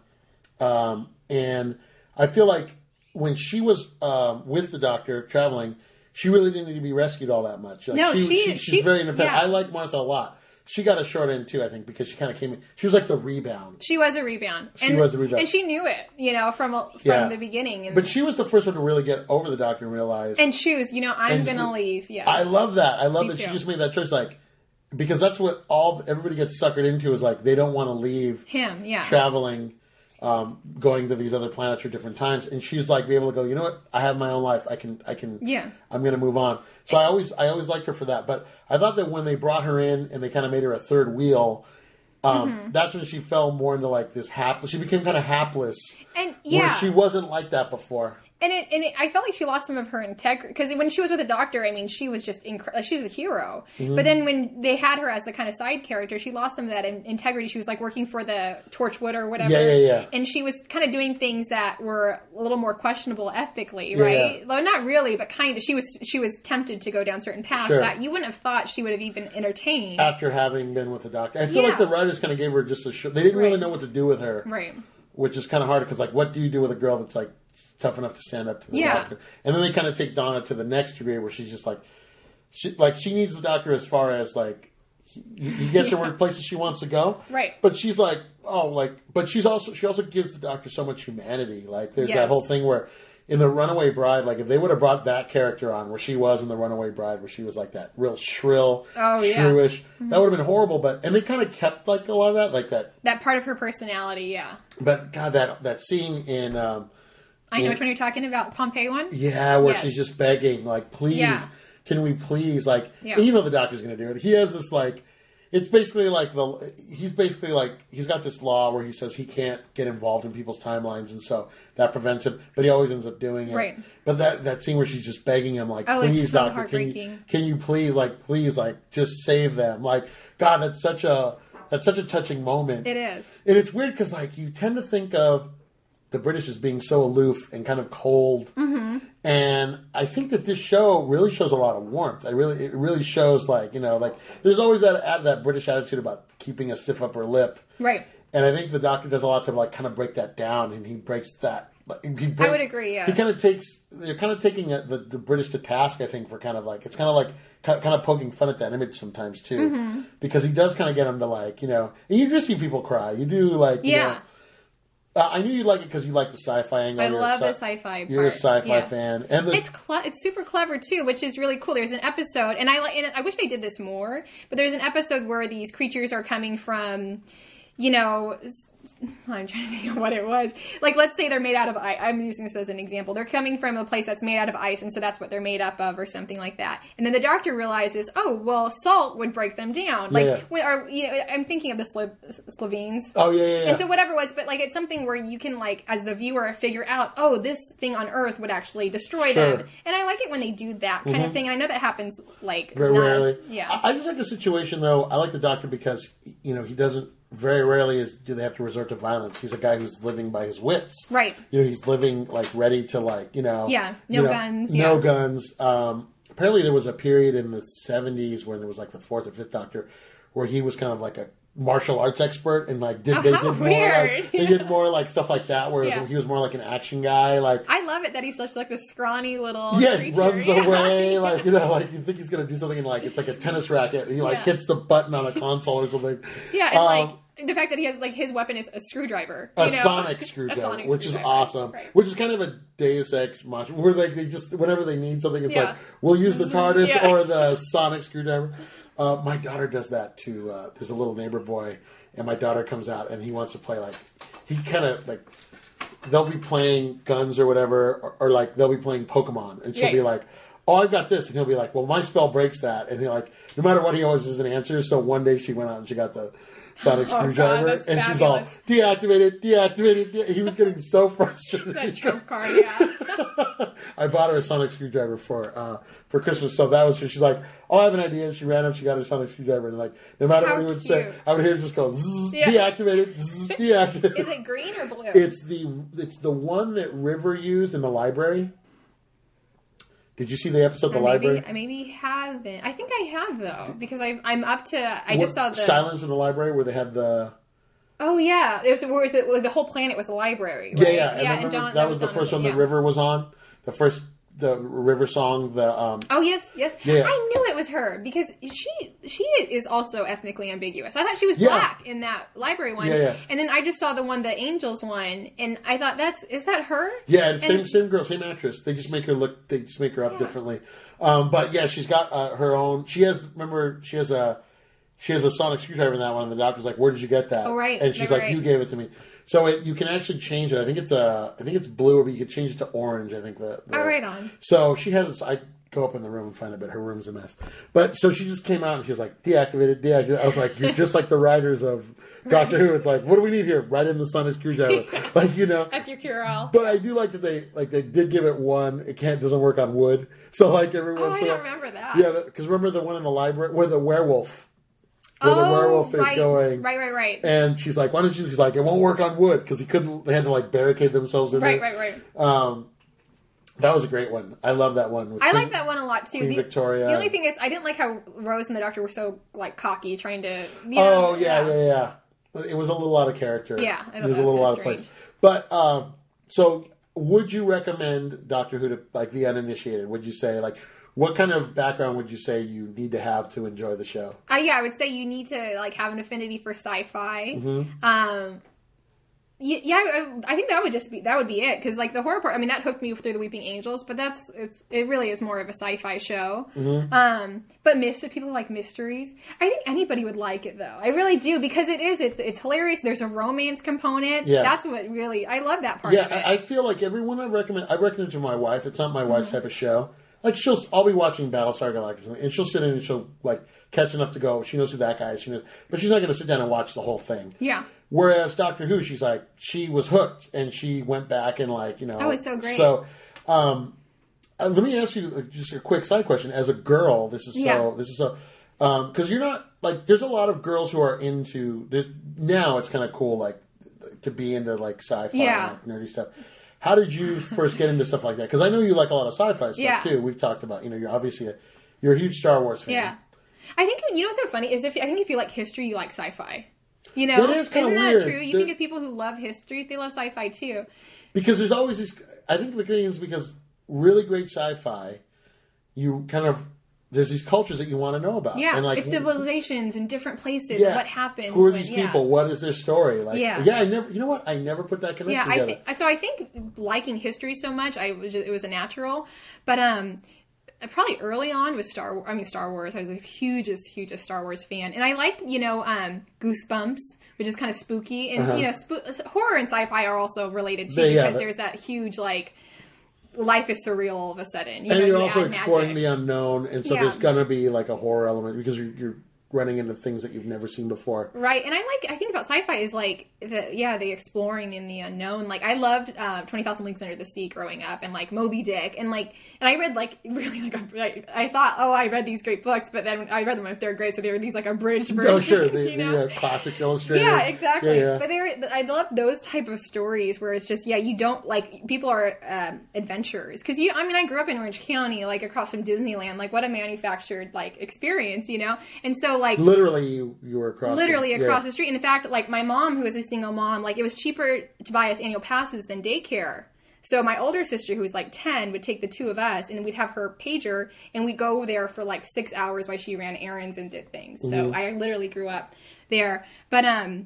And I feel like when she was with the Doctor traveling, she really didn't need to be rescued all that much. She's very independent. I like Martha a lot. she got a short end too, I think, because she kind of came in. She was like the rebound. She was a rebound. She was a rebound. And she knew it, from the beginning. And, but she was the first one to really get over the doctor and realize. And choose, I'm going to leave. Yeah. I love that. I love Me that too. she just made that choice, like, because that's what everybody gets suckered into is like, they don't want to leave him, yeah. traveling, going to these other planets for different times. And she's like, be able to go, you know what? I have my own life. I can, yeah. I'm going to move on. So I always liked her for that. But I thought that when they brought her in and they kind of made her a third wheel, that's when she fell more into like this she became kind of hapless. And where she wasn't like that before. And I felt like she lost some of her integrity because when she was with the doctor, I mean, she was just incredible. She was a hero. Mm-hmm. But then when they had her as a kind of side character, she lost some of that integrity. She was like working for the Torchwood or whatever. Yeah. And she was kind of doing things that were a little more questionable ethically, right? Yeah. Well, not really, but kind of. She was tempted to go down certain paths that you wouldn't have thought she would have even entertained after having been with the doctor. I feel like the writers kind of gave her just they didn't really know what to do with her, right? Which is kind of hard because like, what do you do with a girl that's like tough enough to stand up to the doctor? And then they kind of take Donna to the next degree where she's just like, she needs the doctor as far as like he gets her where places she wants to go, right? But she's like, but she also gives the doctor so much humanity. Like there's that whole thing where in the Runaway Bride, like if they would have brought that character on where she was in the Runaway Bride, where she was like that real shrill, shrewish, that would have been horrible. And they kind of kept like a lot of that, like that part of her personality, yeah. But God, that scene in I know which one you're talking about, Pompeii one? Yeah, where she's just begging, like, please, can we please, like, and you know the doctor's going to do it. He has this, like, it's basically like he's got this law where he says he can't get involved in people's timelines, and so that prevents him, but he always ends up doing it. Right. But that scene where she's just begging him, like, please, it's so doctor, can you please, just save them? Like, God, that's such a touching moment. It is. And it's weird because, like, you tend to think of the British as being so aloof and kind of cold. Mm-hmm. And I think that this show really shows a lot of warmth. It really shows, like, like, there's always that British attitude about keeping a stiff upper lip. Right. And I think the doctor does a lot to, like, kind of break that down, and he breaks that. I would agree, yeah. He kind of they're kind of taking the British to task, I think, for kind of, like, it's kind of like, kind of poking fun at that image sometimes, too. Because he does kind of get them to, like, and you just see people cry. You do, like, you know. I knew you'd like it because you like the sci-fi angle. I love the sci-fi part. You're a sci-fi fan. And it's super clever, too, which is really cool. There's an episode, and I wish they did this more, but there's an episode where these creatures are coming from, I'm trying to think of what it was. Like, let's say they're made out of ice. I'm using this as an example. They're coming from a place that's made out of ice, and so that's what they're made up of, or something like that. And then the doctor realizes, oh, well, salt would break them down. Like, I'm thinking of the Slovenes. Oh, yeah. And so whatever it was, but, like, it's something where you can, like, as the viewer, figure out, oh, this thing on Earth would actually destroy them. And I like it when they do that kind of thing. And I know that happens, like, very rarely. I just like the situation, though. I like the doctor because, he doesn't. Very rarely do they have to resort to violence. He's a guy who's living by his wits. Right. He's living, like, ready to, like, Yeah, no guns. No guns. Apparently there was a period in the 70s when it was, like, the fourth or fifth Doctor where he was kind of like a martial arts expert and, like, they did more, like, stuff like that, whereas he was more like an action guy. Like, I love it that he's such, like, this scrawny little creature. He runs away, like, like, you think he's going to do something and, like, it's like a tennis racket. He, like, hits the button on a console or something. Yeah, and, like, the fact that he has, like, his weapon is a screwdriver. A sonic screwdriver, which is awesome. Right. Which is kind of a Deus Ex Machina, where they just, whenever they need something, it's like, we'll use the TARDIS or the sonic screwdriver. My daughter does that too. There's a little neighbor boy, and my daughter comes out, and he wants to play, like, he kind of, like, they'll be playing guns or whatever, or like, they'll be playing Pokemon, and she'll be like, oh, I've got this. And he'll be like, well, my spell breaks that. And he'll, like, no matter what, he always has an answer. So one day she went out and she got the sonic screwdriver, and fabulous. She's all, deactivated. He was getting so frustrated. That trump card, yeah. I bought her a sonic screwdriver for Christmas, so that was her. She's like, oh, I have an idea. And she ran up, she got her sonic screwdriver, and, like, no matter what he would say, I would hear it just go, zzz, deactivated, zzz, deactivated. Is it green or blue? It's the one that River used in the library. Did you see the episode of the library? I maybe haven't. I think I have, though, because I'm up to. I just saw the Silence in the Library where they had the. Oh yeah, it was the whole planet was a library. Right? Yeah. And that was the first one that River was on. The the River Song. The Oh yes. Yeah. I knew it was her because she is also ethnically ambiguous. I thought she was black in that library one. Yeah. And then I just saw the Angels one, and I thought is that her? Yeah, same girl, same actress. They just make her look. They just make her up differently. But yeah, she's got her own. She has a sonic screwdriver in that one, and the doctor's like, "Where did you get that?" Oh right. And she's like, "You gave it to me." So you can actually change it. I think it's blue, but you can change it to orange. I think right on. So she has. I go up in the room and find it, but her room's a mess. But so she just came out and she was like, deactivated. I was like, you're just like the writers of Doctor Who. It's like, what do we need here? Right in the sonic screwdriver, That's your cure all. But I do like that they did give it one. It doesn't work on wood. So like every once I in a don't while, remember that. Yeah, because remember the one in the library where the werewolf. Where the werewolf is going. Right. And she's like, why don't you? She's like, it won't work on wood because they had to like barricade themselves in there. Right. That was a great one. I love that one. I like that one a lot too. Queen Victoria. The only thing is, I didn't like how Rose and the Doctor were so like cocky, trying to. Yeah. It was a little out of character. Yeah, it was a little out of place. But so, would you recommend Doctor Who to like the uninitiated? Would you say like? What kind of background would you say you need to have to enjoy the show? I would say you need to like have an affinity for sci-fi. Mm-hmm. I think that would be it because like the horror part. I mean, that hooked me through the Weeping Angels, but it really is more of a sci-fi show. Mm-hmm. But people like mysteries. I think anybody would like it though. I really do because it's hilarious. There's a romance component. Yeah. That's what really I love that part. Of it. I feel like everyone I recommend it to my wife. It's not my wife's type of show. Like I'll be watching Battlestar Galactica, and she'll sit in and she'll like catch enough to go. She knows who that guy is. But she's not going to sit down and watch the whole thing. Yeah. Whereas Doctor Who, she was hooked, and she went back and Oh, it's so great. So, let me ask you just a quick side question. As a girl, this is so because you're not like there's a lot of girls who are into now. It's kind of cool like to be into like sci-fi and like, nerdy stuff. How did you first get into stuff like that? Because I know you like a lot of sci-fi stuff too. We've talked about, you're obviously you're a huge Star Wars fan. Yeah, I think what's so funny is I think if you like history, you like sci-fi. That is kind of weird. Isn't that true? You think of people who love history, they love sci-fi too. Because there's always this. I think the thing is because really great sci-fi, you kind of. There's these cultures that you want to know about. Yeah, and it's civilizations in different places. What happens? Who are these people? What is their story? I never. You know what? I never put that connection together. I think liking history so much, it was a natural. But probably early on with Star Wars. I was a hugest Star Wars fan, and I like Goosebumps, which is kind of spooky, and horror and sci-fi are also related too because there's that huge like. Life is surreal all of a sudden. And you're also exploring the unknown, and so there's going to be like a horror element because you're running into things that you've never seen before. Right, and I think about sci-fi is like the exploring in the unknown. Like I loved 20,000 Leagues Under the Sea growing up, and like Moby Dick, and I read like really I thought I read these great books, but then I read them in third grade, so they were these like abridged versions. Oh sure, the Classics Illustrated. Yeah, exactly. Yeah. But I love those type of stories where it's just you don't like people are adventurers because I grew up in Orange County, like across from Disneyland, like what a manufactured like experience, and so. Like literally you were across the street. And in fact, like my mom, who was a single mom, like it was cheaper to buy us annual passes than daycare. So my older sister, who was like 10, would take the two of us and we'd have her pager and we'd go there for like 6 hours while she ran errands and did things. So I literally grew up there. But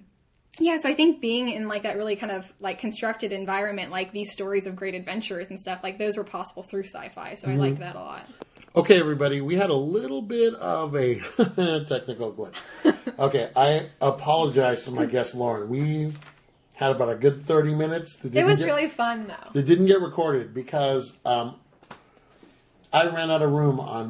so I think being in like that really kind of like constructed environment, like these stories of great adventures and stuff, like those were possible through sci-fi. So I like that a lot. Okay, everybody, we had a little bit of a technical glitch. Okay, I apologize to my guest, Lauren. We've had about a good 30 minutes. It was really fun, though. It didn't get recorded because I ran out of room on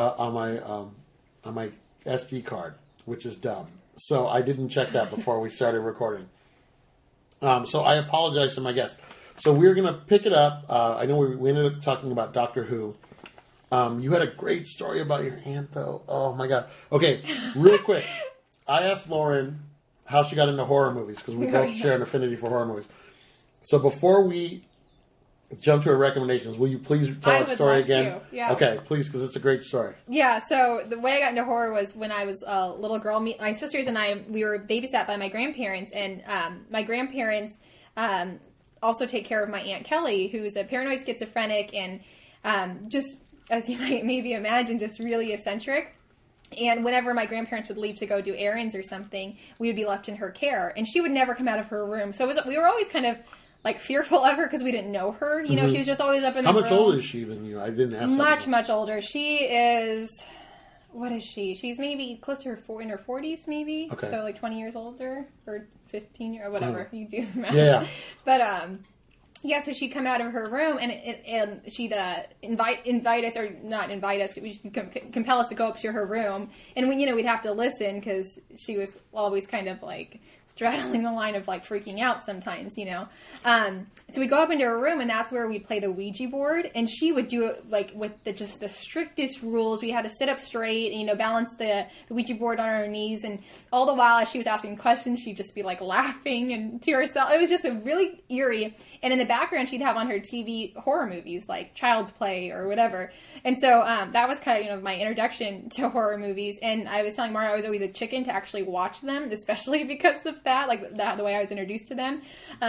my SD card, which is dumb. So I didn't check that before we started recording. So I apologize to my guest. So we're going to pick it up. I know we ended up talking about Doctor Who. You had a great story about your aunt, though. Oh, my God. Okay, real quick. I asked Lauren how she got into horror movies, because we both share an affinity for horror movies. So before we jump to our recommendations, will you please tell that story again? Yeah. Okay, please, because it's a great story. Yeah, so the way I got into horror was when I was a little girl. My sisters and I, we were babysat by my grandparents, and my grandparents also take care of my Aunt Kelly, who's a paranoid schizophrenic, and just as you might maybe imagine, just really eccentric. And whenever my grandparents would leave to go do errands or something, we would be left in her care, and she would never come out of her room. So we were always kind of like fearful of her because we didn't know her. You know, she was just always up in the room. How much older is she than you? I didn't ask. Much older. She is. What is she? She's maybe close to in her 40s, maybe. Okay. So like 20 years older or 15 or whatever. You do the math. Yeah. But yeah, so she'd come out of her room and she'd invite us, or not invite us, she'd compel us to go up to her room. And we'd have to listen because she was always kind of like straddling the line of like freaking out sometimes, So we go up into her room, and that's where we play the Ouija board. And she would do it like with just the strictest rules. We had to sit up straight, and, balance the Ouija board on our knees. And all the while, as she was asking questions, she'd just be like laughing and to herself. It was just a really eerie. And in the background, she'd have on her TV horror movies like Child's Play or whatever. And so that was kind of my introduction to horror movies. And I was telling Mara I was always a chicken to actually watch them, especially because of that, the way I was introduced to them.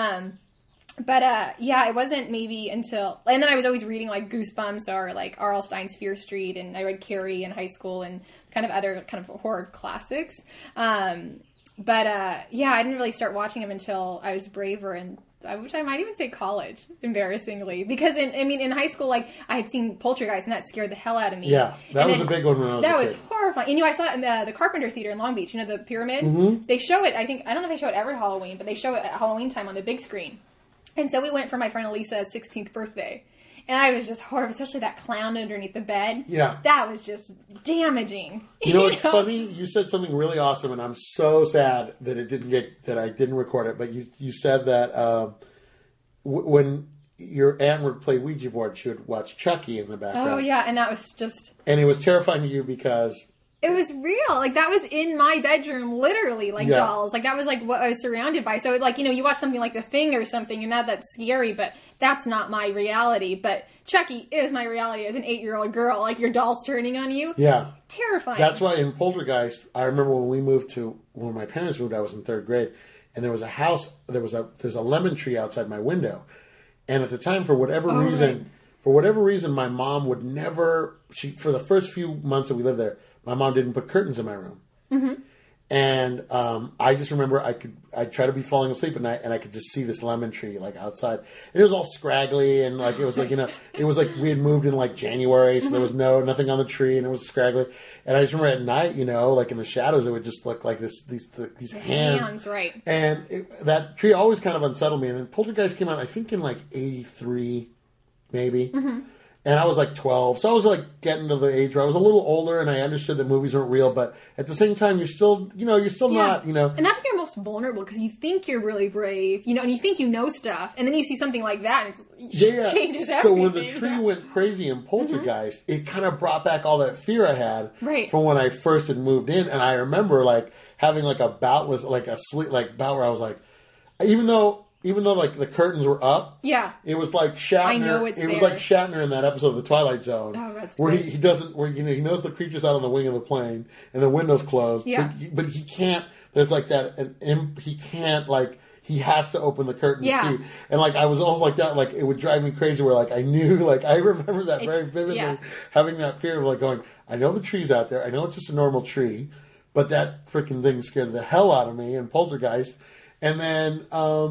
But yeah, it wasn't maybe until, and then I was always reading like Goosebumps or like R.L. Stein's Fear Street, and I read Carrie in high school and kind of other kind of horror classics. But yeah, I didn't really start watching them until I was braver, and which I might even say college, embarrassingly, because in high school, like I had seen Poltergeist, and that scared the hell out of me. Yeah, that was a big one when I was a kid. That was horrifying. And I saw it in the Carpenter Theater in Long Beach. The pyramid. Mm-hmm. They show it. I don't know if they show it every Halloween, but they show it at Halloween time on the big screen. And so we went for my friend Elisa's 16th birthday. And I was just horrible, especially that clown underneath the bed. Yeah. That was just damaging. It's funny. You said something really awesome, and I'm so sad that I didn't record it. But you said that when your aunt would play Ouija board, she would watch Chucky in the background. Oh, yeah. And that was just... And it was terrifying to you because... It was real. Like, that was in my bedroom, literally, dolls. Like, that was, like, what I was surrounded by. So, like, you watch something like The Thing or something, and that's scary, but that's not my reality. But Chucky is my reality as an 8-year-old girl. Like, your doll's turning on you. Yeah. Terrifying. That's why in Poltergeist, I remember when my parents moved, I was in 3rd grade, and there was a house, there's a lemon tree outside my window. And at the time, for whatever reason, my mom would never, for the first few months that we lived there, my mom didn't put curtains in my room. Mm-hmm. And I just remember I'd try to be falling asleep at night, and I could just see this lemon tree like outside. And it was all scraggly, and like it was like it was like we had moved in like January, so there was nothing on the tree, and it was scraggly. And I just remember at night, like in the shadows, it would just look like these hands. Right. And that tree always kind of unsettled me. And then Poltergeist came out, I think in like 83, maybe. Mm-hmm. And I was like 12, so I was like getting to the age where I was a little older, and I understood that movies weren't real, but at the same time, you're still not. And that's when you're most vulnerable, because you think you're really brave, and you think you know stuff, and then you see something like that, and it changes everything. So when the tree went crazy in Poltergeist, it kind of brought back all that fear I had from when I first had moved in, and I remember like having like a bout with like a bout where I was like, even though like the curtains were up, it was like Shatner. I know it's was like Shatner in that episode of The Twilight Zone, where he doesn't, where he knows the creature's out on the wing of the plane and the window's closed, but he can't. There's like that, and he can't like. He has to open the curtain to see. And like I was almost like that, like it would drive me crazy where like I knew, like I remember that very vividly, having that fear of like going, I know the tree's out there, I know it's just a normal tree, but that freaking thing scared the hell out of me in Poltergeist. And then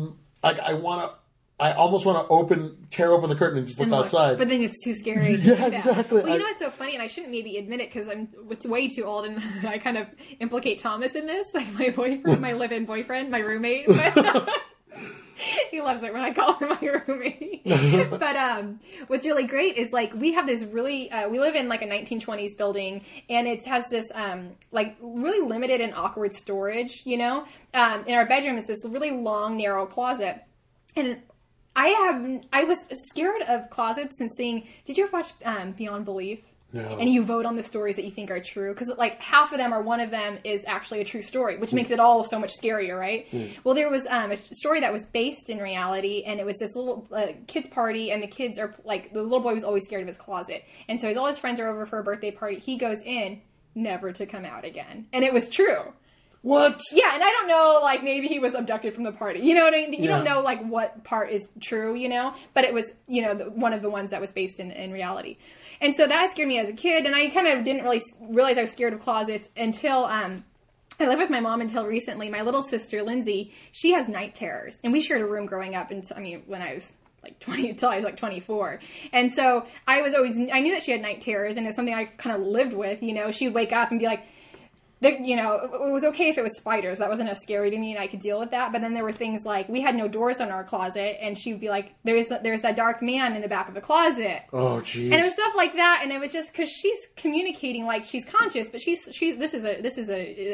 I almost want to tear open the curtain and just look outside. But then it's too scary. Yeah, exactly. Well, what's so funny, and I shouldn't maybe admit it because it's way too old, and I kind of implicate Thomas in this, like my boyfriend, my live-in boyfriend, my roommate. But he loves it when I call him my roommate. But what's really great is like we have this really, we live in like a 1920s building, and it has this like really limited and awkward storage, in our bedroom. It's this really long, narrow closet. And I was scared of closets since seeing, did you ever watch Beyond Belief? No. And you vote on the stories that you think are true. Because like half of them or one of them is actually a true story, which makes it all so much scarier, right? Mm. Well, there was a story that was based in reality, and it was this little kids party, and the kids are like, the little boy was always scared of his closet. And so all his friends are over for a birthday party. He goes in, never to come out again. And it was true. What? Yeah, and I don't know, like, maybe he was abducted from the party. You know what I mean? You don't know, like, what part is true, you know? But it was, you know, one of the ones that was based in reality. And so that scared me as a kid, and I kind of didn't really realize I was scared of closets until, I lived with my mom until recently. My little sister, Lindsay, she has night terrors. And we shared a room growing up until, when I was like 20, until I was like 24. And so I knew that she had night terrors, and it's something I kind of lived with, you know. She'd wake up and be like, you know, it was okay if it was spiders. That wasn't as scary to me, and I could deal with that. But then there were things like, we had no doors on our closet, and she'd be like, there's that dark man in the back of the closet. Oh, jeez. And it was stuff like that, and it was just because she's communicating like she's conscious, but this is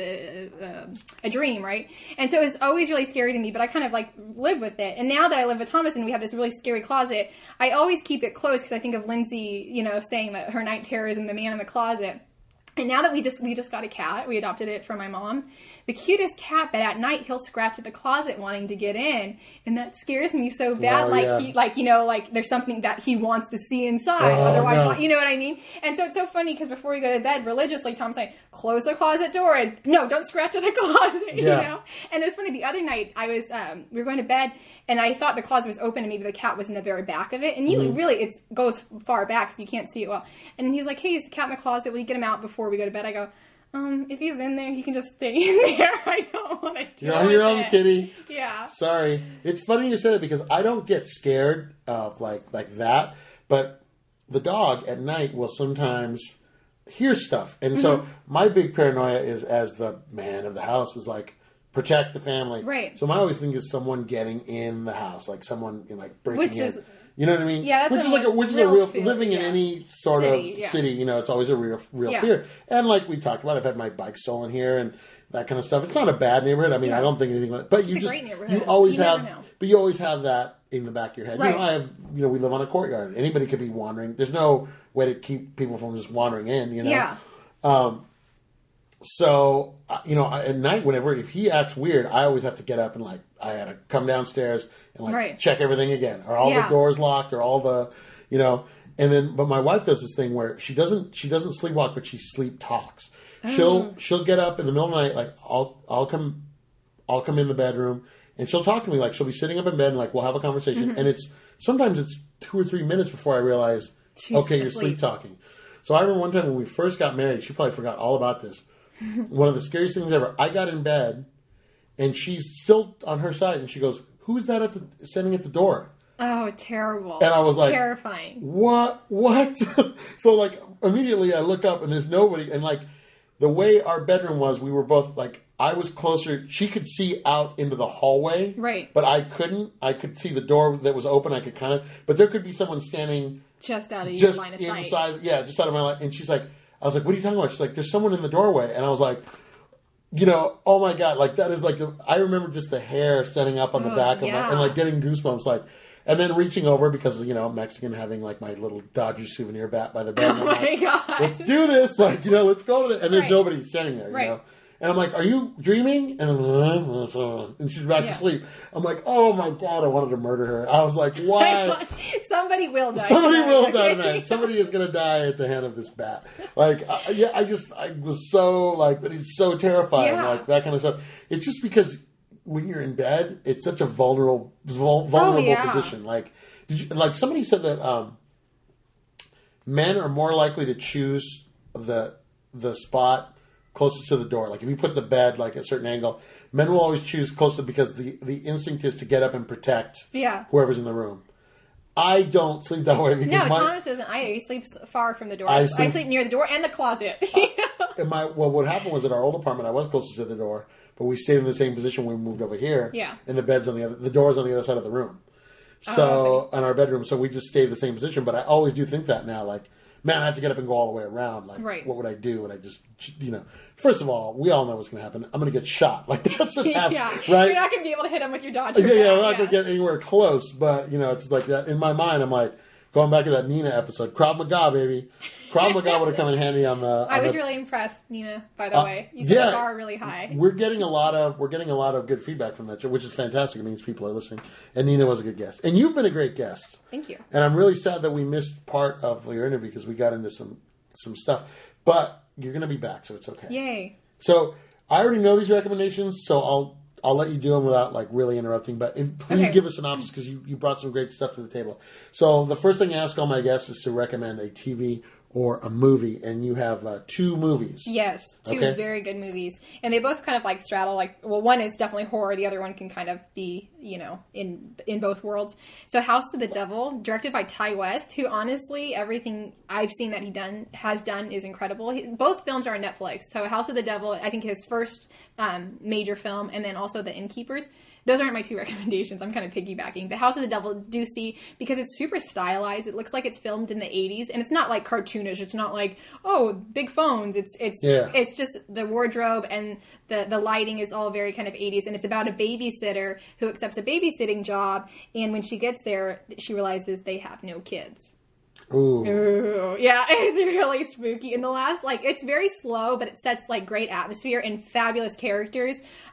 a dream, right? And so it was always really scary to me, but I kind of like live with it. And now that I live with Thomas and we have this really scary closet, I always keep it close because I think of Lindsay, you know, saying that her night terrors and the man in the closet. And now that we just got a cat, we adopted it from my mom, the cutest cat, but at night he'll scratch at the closet wanting to get in, and that scares me so bad. There's something that he wants to see inside. Otherwise, you know what I mean? And so it's so funny because before we go to bed, religiously, Tom's saying, close the closet door, and no, don't scratch at the closet, you know? And it was funny, the other night we were going to bed, and I thought the closet was open, and maybe the cat was in the very back of it, and it goes far back, so you can't see it well. And he's like, hey, is the cat in the closet? Will you get him out before we go to bed? I go, if he's in there, he can just stay in there. I don't want to do it. You're on your own, kitty. Yeah. Sorry. It's funny you said it because I don't get scared of like that, but the dog at night will sometimes hear stuff. And so my big paranoia is, as the man of the house, is like, protect the family. Right. So my always think is someone getting in the house, like someone breaking in. Is, you know what I mean? Yeah, which is a real fear, living in any sort of city. You know, it's always a real fear. And like we talked about, I've had my bike stolen here and that kind of stuff. It's not a bad neighborhood. I mean, I don't think anything like. But it's a great neighborhood. You always have that in the back of your head. Right. We live on a courtyard. Anybody could be wandering. There's no way to keep people from just wandering in. You know. Yeah. So, at night, if he acts weird, I always have to get up and I had to come downstairs and check everything again. Are all the doors locked? Or all the, and then, but my wife does this thing where she doesn't sleepwalk, but she sleep talks. She'll get up in the middle of the night, I'll come in the bedroom and she'll talk to me, she'll be sitting up in bed and we'll have a conversation. And sometimes it's 2 or 3 minutes before I realize, okay, you're sleep talking. So I remember one time when we first got married, she probably forgot all about this. One of the scariest things ever. I got in bed, and she's still on her side, and she goes, "Who's that standing at the door?" Oh, terrible! And I was like, terrifying. What? So immediately I look up, and there's nobody. And the way our bedroom was, we were both I was closer. She could see out into the hallway, right? But I couldn't. I could see the door that was open. I could but there could be someone standing just out of your line of sight. Inside, just out of my line. And she's like. I was like, what are you talking about? She's like, there's someone in the doorway. And I was like, oh my God. That is I remember just the hair standing up on the back of my, and getting goosebumps. And then reaching over because, Mexican having my little Dodger souvenir bat by the bed. Oh my God. Let's do this. Let's go to it. And there's nobody standing there, you know. And I'm like, are you dreaming? And she's back to sleep. I'm like, oh my God, I wanted to murder her. I was like, why? Somebody will die. Somebody will die tonight. Somebody is going to die at the hand of this bat. I was so but it's so terrifying, that kind of stuff. It's just because when you're in bed, it's such a vulnerable position. Somebody said that men are more likely to choose the spot closest to the door. If you put the bed at a certain angle, men will always choose closer because the instinct is to get up and protect whoever's in the room. I don't sleep that way because Thomas doesn't either. He sleeps far from the door. I sleep near the door and the closet. What happened was at our old apartment, I was closest to the door, but we stayed in the same position when we moved over here. Yeah. And the door's on the other side of the room. So, in our bedroom, so we just stayed in the same position. But I always do think that now, man, I have to get up and go all the way around. What would I do? Would I just, first of all, we all know what's going to happen. I'm going to get shot. That's what happens, right? You're not going to be able to hit him with your Dodger. I'm not going to get anywhere close. But, it's like that. In my mind, I'm going back to that Nina episode. Krav Maga, baby. Krav Maga would have come in handy on the... I was really impressed, Nina, by the way. You set the bar really high. We're getting a lot of good feedback from that show, which is fantastic. It means people are listening. And Nina was a good guest. And you've been a great guest. Thank you. And I'm really sad that we missed part of your interview because we got into some stuff. But you're going to be back, so it's okay. Yay. So I already know these recommendations, so I'll let you do them without like really interrupting. But please give a synopsis because you brought some great stuff to the table. So the first thing I ask all my guests is to recommend a TV or a movie, and you have 2 movies. Yes, 2 very good movies, and they both kind of like straddle like, well, one is definitely horror, the other one can kind of be, you know, in both worlds. So House of the Devil, directed by Ty West, who honestly everything I've seen that he has done is incredible. Both films are on Netflix. So House of the Devil, I think his first major film, and then also The Innkeepers. Those aren't my 2 recommendations. I'm kind of piggybacking. But House of the Devil, do see, because it's super stylized. It looks like it's filmed in the 80s, and it's not like cartoonish. It's not like, oh, big phones. It's just the wardrobe and the lighting is all very kind of 80s, and it's about a babysitter who accepts a babysitting job, and when she gets there, she realizes they have no kids. Ooh. Yeah, it's really spooky. And the last, like, it's very slow, but it sets like great atmosphere and fabulous characters.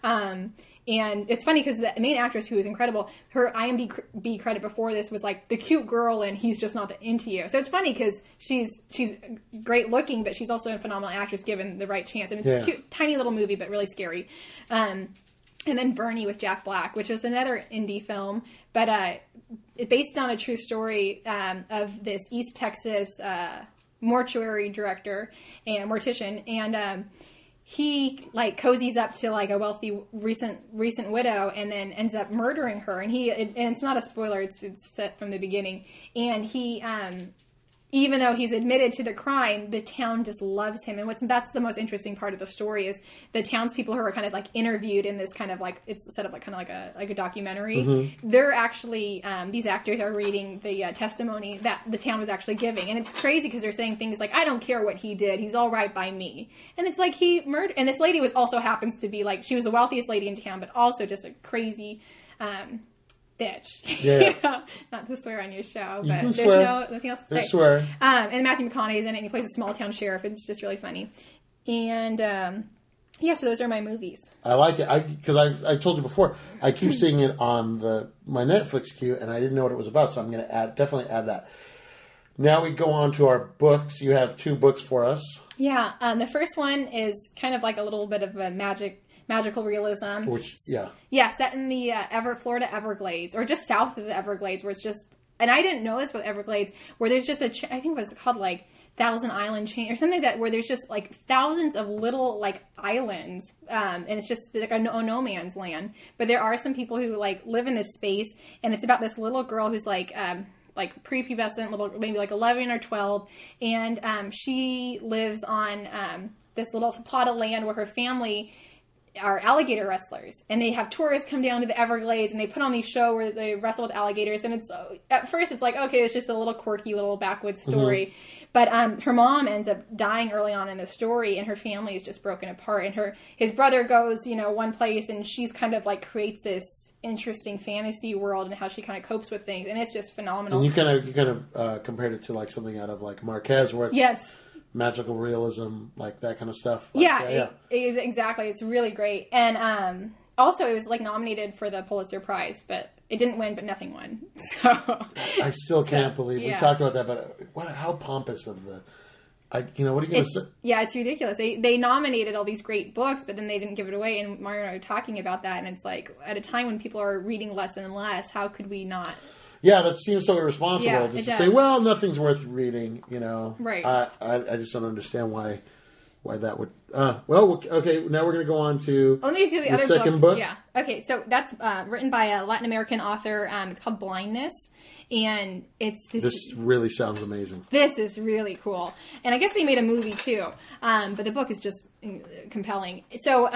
And it's funny because the main actress, who is incredible, her IMDb credit before this was like the cute girl and He's Just Not Into You. So it's funny because she's great looking, but she's also a phenomenal actress given the right chance. And it's a tiny little movie, but really scary. And then Bernie with Jack Black, which is another indie film, but based on a true story of this East Texas mortuary director and mortician, and he like cozies up to like a wealthy recent widow and then ends up murdering her. And and it's not a spoiler; it's set from the beginning. And he, even though he's admitted to the crime, the town just loves him. And that's the most interesting part of the story is the townspeople who are kind of like interviewed in this kind of like, it's set up like kind of like a documentary. Mm-hmm. They're actually, these actors are reading the testimony that the town was actually giving. And it's crazy because they're saying things like, I don't care what he did. He's all right by me. And it's like he murdered, and this lady also happens to be like, she was the wealthiest lady in town, but also just a crazy, bitch. Yeah. Not to swear on your show, but there's nothing else to say. Swear. And Matthew McConaughey is in it, and he plays a small town sheriff. It's just really funny. And so those are my movies. I like it because I told you before, I keep seeing it on my Netflix queue, and I didn't know what it was about, so I'm going to definitely add that. Now we go on to our books. You have 2 books for us. Yeah. The first one is kind of like a little bit of a magical realism. Set in the Florida Everglades, or just south of the Everglades, where it's just, and I didn't know this about Everglades, where there's just I think it was called like Thousand Island Chain or something like that, where there's just like thousands of little like islands, and it's just like a no man's land. But there are some people who like live in this space, and it's about this little girl who's like prepubescent, little, maybe like 11 or 12, and she lives on this little plot of land where her family are alligator wrestlers, and they have tourists come down to the Everglades, and they put on these show where they wrestle with alligators. And it's at first it's like, okay, it's just a little quirky little backwoods story, but her mom ends up dying early on in the story, and her family is just broken apart. And his brother goes, one place, and she's kind of like creates this interesting fantasy world and how she kind of copes with things, and it's just phenomenal. And you kind of compared it to like something out of like Marquez, where it's magical realism, like that kind of stuff. Exactly. It's really great. And also it was like nominated for the Pulitzer Prize, but it didn't win, but nothing won. So I still can't believe we talked about that, but how pompous of what are you going to say? Yeah, it's ridiculous. They nominated all these great books, but then they didn't give it away. And Mario and I were talking about that, and it's like, at a time when people are reading less and less, how could we not? Yeah, that seems so irresponsible just to say, well, nothing's worth reading, Right. I just don't understand why that would... okay, now we're going to go on to let me do the other second book. Yeah. Okay, so that's written by a Latin American author. It's called Blindness. And this really sounds amazing. This is really cool. And I guess they made a movie too. But the book is just compelling. So...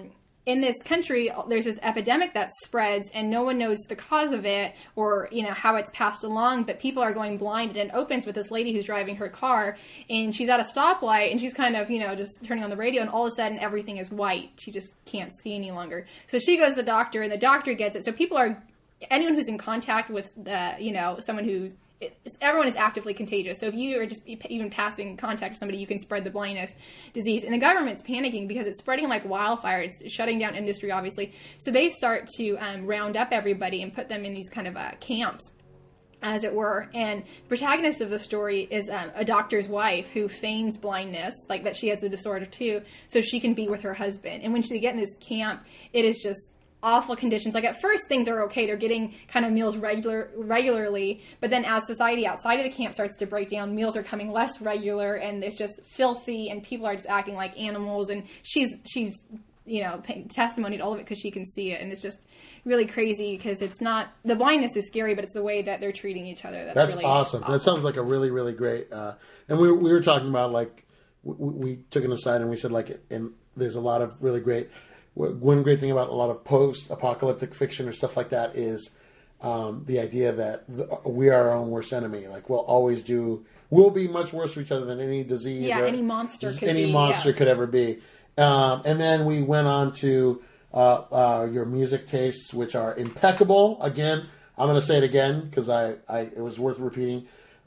in this country, there's this epidemic that spreads, and no one knows the cause of it or, how it's passed along, but people are going blind. And it opens with this lady who's driving her car, and she's at a stoplight, and she's kind of, just turning on the radio, and all of a sudden everything is white. She just can't see any longer. So she goes to the doctor, and the doctor gets it. So anyone who's in contact with, someone who's, everyone is actively contagious. So if you are just even passing contact with somebody, you can spread the blindness disease. And the government's panicking because it's spreading like wildfire. It's shutting down industry, obviously. So they start to round up everybody and put them in these kind of camps. as it were. And the protagonist of the story is a doctor's wife who feigns blindness, like that she has the disorder too, so she can be with her husband. And when they get in this camp, it is just awful conditions. Like at first things are okay, they're getting kind of meals regularly, but then as society outside of the camp starts to break down, meals are coming less regular, and it's just filthy, and people are just acting like animals. And she's paying testimony to all of it because she can see it, and it's just really crazy because it's not, the blindness is scary, but it's the way that they're treating each other that's really awesome. That sounds like a really, really great. And we were talking about, like, we took an aside and we said, like, and there's a lot of really great. One great thing about a lot of post-apocalyptic fiction or stuff like that is the idea that we are our own worst enemy. Like, we'll be much worse for each other than any disease. Yeah, any monster could ever be. And then we went on to your music tastes, which are impeccable. Again, I'm going to say it again because it was worth repeating.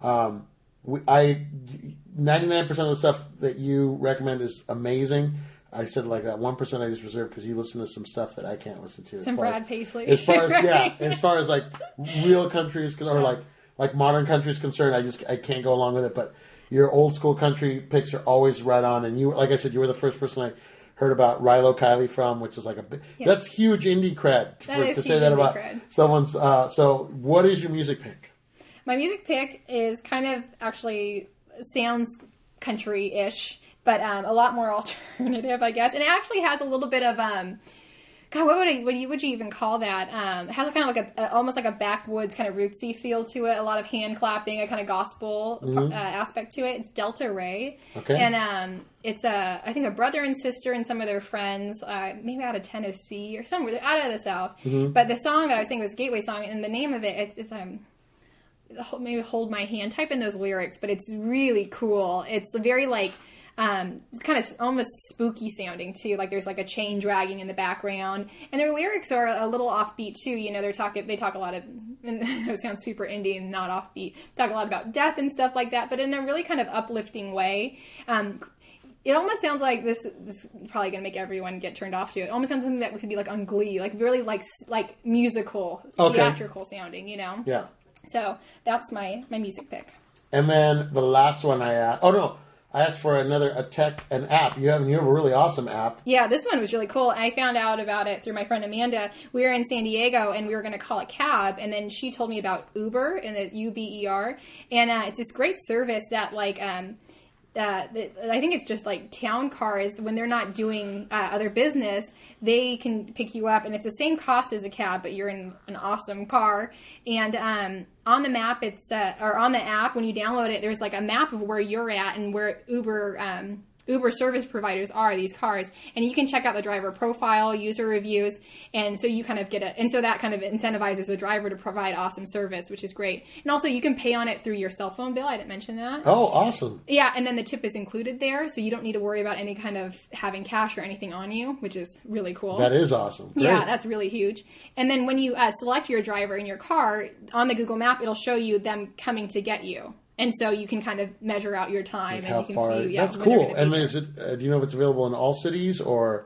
99% of the stuff that you recommend is amazing. I said like that 1% I just reserved because you listen to some stuff that I can't listen to. Some Brad Paisley. As far as like real countries or like modern countries concerned, I can't go along with it. But your old school country picks are always right on. And you, like I said, you were the first person I heard about Rilo Kiley from, which is like that's huge indie cred to say that about someone's. So what is your music pick? My music pick is kind of actually sounds country-ish, but a lot more alternative, I guess. And it actually has a little bit of God, what would you even call that? It has kind of like almost like a backwoods kind of rootsy feel to it. A lot of hand clapping, a kind of gospel aspect to it. It's Delta Ray, and it's I think a brother and sister and some of their friends, maybe out of Tennessee or somewhere. They're out of the South. But the song that I was singing was a Gateway song, and the name of it's maybe Hold My Hand. Type in those lyrics, but it's really cool. It's very like. It's kind of almost spooky sounding too. Like there's like a chain dragging in the background, and their lyrics are a little offbeat too. You know, they talk a lot of, and it sounds super indie and not offbeat. Talk a lot about death and stuff like that, but in a really kind of uplifting way. It almost sounds like this is probably going to make everyone get turned off to it. It almost sounds something that could be like on Glee, like really like musical, theatrical sounding. You know. Yeah. So that's my music pick. And then the last one I asked for an app. You have a really awesome app. Yeah, this one was really cool. I found out about it through my friend Amanda. We were in San Diego, and we were going to call a cab, and then she told me about Uber, and the Uber. And it's this great service that, like, I think it's just like town cars, when they're not doing other business, they can pick you up, and it's the same cost as a cab, but you're in an awesome car. And on the map, or on the app, when you download it, there's like a map of where you're at and where Uber service providers are, these cars, and you can check out the driver profile, user reviews, and so you kind of so that kind of incentivizes the driver to provide awesome service, which is great. And also you can pay on it through your cell phone bill. I didn't mention that. Oh, awesome. Yeah, and then the tip is included there, so you don't need to worry about any kind of having cash or anything on you, which is really cool. That is awesome. Great. Yeah, that's really huge. And then when you select your driver in your car, on the Google map, it'll show you them coming to get you. And so you can kind of measure out your time, and you can see. That's cool. And is it? Do you know if it's available in all cities or?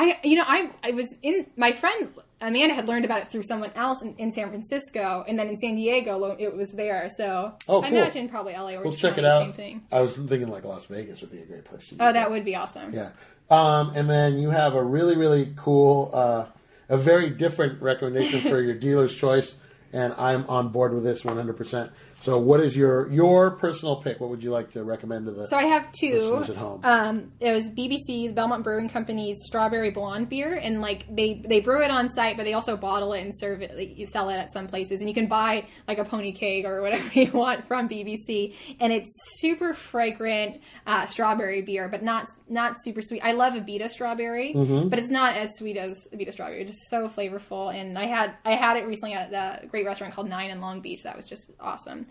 I was in. My friend Amanda had learned about it through someone else in San Francisco, and then in San Diego it was there. So cool. I imagine probably LA or we'll check it out. Same thing. I was thinking like Las Vegas would be a great place to use that would be awesome. Yeah. And then you have a really, really cool, a very different recommendation for your dealer's choice, and I'm on board with this 100%. So what is your personal pick? What would you like to recommend to the So I have two. listeners at home? It was BBC, the Belmont Brewing Company's Strawberry Blonde beer, and like they brew it on site, but they also bottle it and serve it. Like, you sell it at some places, and you can buy like a pony keg or whatever you want from BBC, and it's super fragrant strawberry beer, but not super sweet. I love Abita strawberry, but it's not as sweet as Abita strawberry. It's just so flavorful, and I had it recently at a great restaurant called Nine in Long Beach. That was just awesome.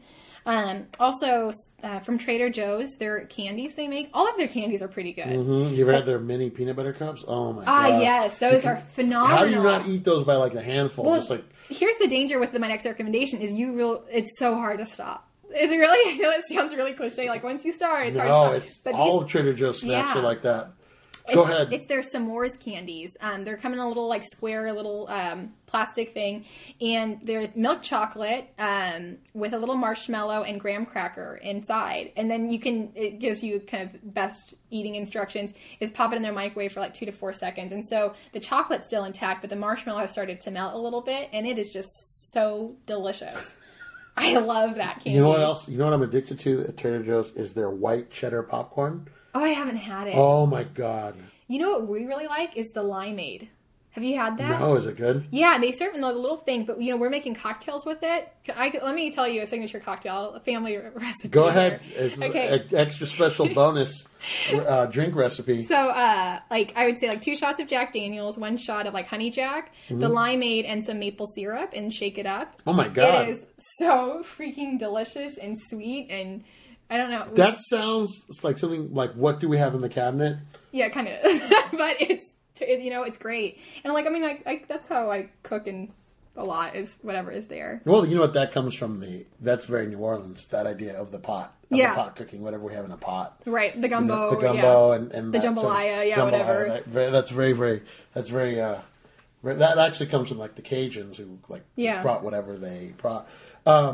Also, from Trader Joe's, their candies they make, all of their candies are pretty good. You ever had their mini peanut butter cups? Oh my god! Yes, those are phenomenal. How do you not eat those by like the handful? Well, just like here's the danger with my next recommendation is it's so hard to stop. It's really, I know it sounds really cliche. Like once you start, it's hard to stop. All of Trader Joe's snacks are like that. Go ahead. It's their s'mores candies. They're coming in a little like square little plastic thing, and they're milk chocolate with a little marshmallow and graham cracker inside. And then it gives you kind of best eating instructions is pop it in their microwave for like 2 to 4 seconds. And so the chocolate's still intact, but the marshmallow has started to melt a little bit, and it is just so delicious. I love that candy. You know what else? You know what I'm addicted to at Trader Joe's is their white cheddar popcorn. Oh, I haven't had it. Oh my God. You know what we really like is the limeade. Have you had that? No, is it good? Yeah, they serve in the little thing, but we're making cocktails with it. Let me tell you a signature cocktail, a family recipe. Go ahead. Here. It's okay. an extra special bonus drink recipe. So, I would say 2 shots of Jack Daniels, 1 shot of Honey Jack, the limeade, and some maple syrup, and shake it up. Oh my God! It is so freaking delicious and sweet, and I don't know. That sounds like something like what do we have in the cabinet? Yeah, it kind of is, but it's great. And that's how I cook in a lot is whatever is there. Well, you know what that comes from that's very New Orleans, that idea of the pot. The pot cooking, whatever we have in a pot. Right, the gumbo. The gumbo and and the jambalaya, whatever. That's very that actually comes from the Cajuns who brought whatever they brought. I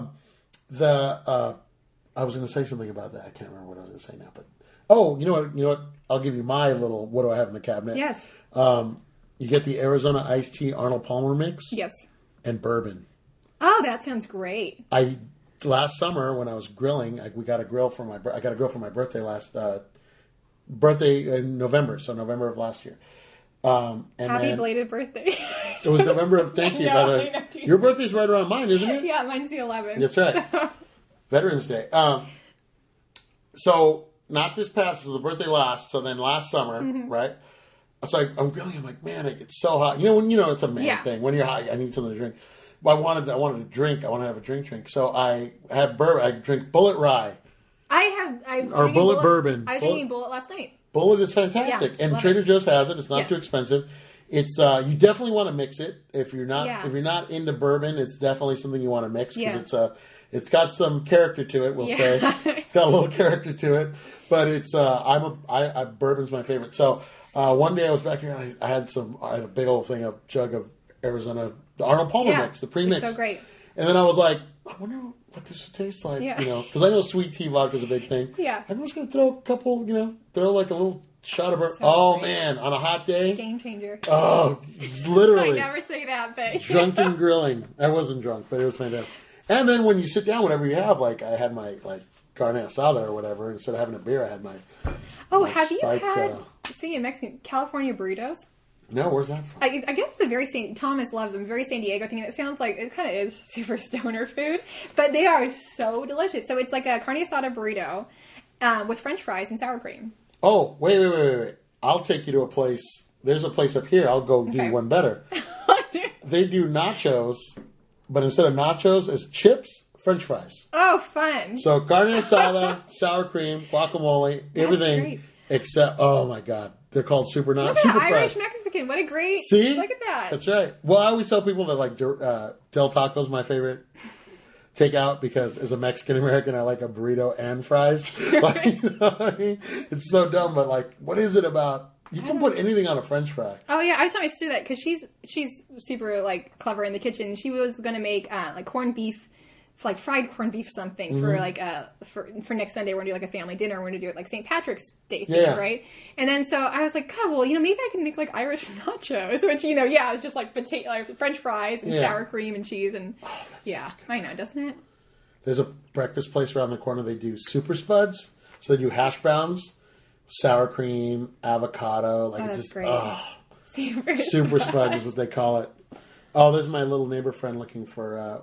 was going to say something about that. I can't remember what I was going to say now, but you know what? I'll give you my little what do I have in the cabinet? Yes. You get the Arizona iced tea Arnold Palmer mix. Yes. And bourbon. Oh, that sounds great. Last summer when I was grilling, I got a grill for my birthday birthday in November, so November of last year. Happy belated birthday. It was November of thank you. By the way, your birthday's right around mine, isn't it? Yeah, mine's the 11th. That's right. So. Veterans Day. So not this past, so the birthday last. So then last summer, right? So I'm grilling. I'm like, man, it's so hot. When it's a man thing. When you're hot, I need something to drink. But I wanted to drink. I want to have a drink. So I had bourbon. I drink Bullet Rye. Or Bullet Bourbon. I was drinking Bullet last night. Bullet is fantastic, and Trader Joe's has it. It's not too expensive. It's you definitely want to mix it if you're not into bourbon. It's definitely something you want to mix because it's got some character to it. We'll say it's got a little character to it, but it's bourbon's my favorite. So one day I was back here and I had a big old jug of Arizona, the Arnold Palmer mix, the premix. It's so great. And then I was like, I wonder what this would taste like, because I know sweet tea vodka is a big thing. Yeah. I'm just going to throw a couple, throw like a little shot of bourbon. Man, on a hot day. Game changer. Oh, it's literally. I never say that, but. Drunken grilling. I wasn't drunk, but it was fantastic. And then when you sit down, whatever you have, I had my, carne asada or whatever. Instead of having a beer, I had my. Oh, have you had, speaking of Mexican, California burritos? No, where's that from? I guess it's a very Thomas loves them. Very San Diego thing. And it sounds like it kind of is super stoner food, but they are so delicious. So it's like a carne asada burrito with French fries and sour cream. Oh, wait! I'll take you to a place. There's a place up here. I'll go do one better. They do nachos, but instead of nachos, it's chips, French fries. Oh, fun! So carne asada, sour cream, guacamole, everything great. Except my God. They're called super Irish fries. Mexican. What a great... See? Look at that. That's right. Well, I always tell people that Del Taco's my favorite takeout because as a Mexican American, I like a burrito and fries. You know what I mean? It's so dumb, but what is it about... You can put anything on a French fry. Oh, yeah. I was telling my sister that because she's super, clever in the kitchen. She was going to make, corned beef... It's fried corned beef something for next Sunday. We're gonna do a family dinner. We're gonna do it St. Patrick's Day thing, right? And then so I was like, God, well, maybe I can make Irish nachos, which it's just potato, French fries and sour cream and cheese and I know, doesn't it? There's a breakfast place around the corner. They do super spuds, so they do hash browns, sour cream, avocado. That's it's just great. Super spuds is what they call it. Oh, there's my little neighbor friend looking for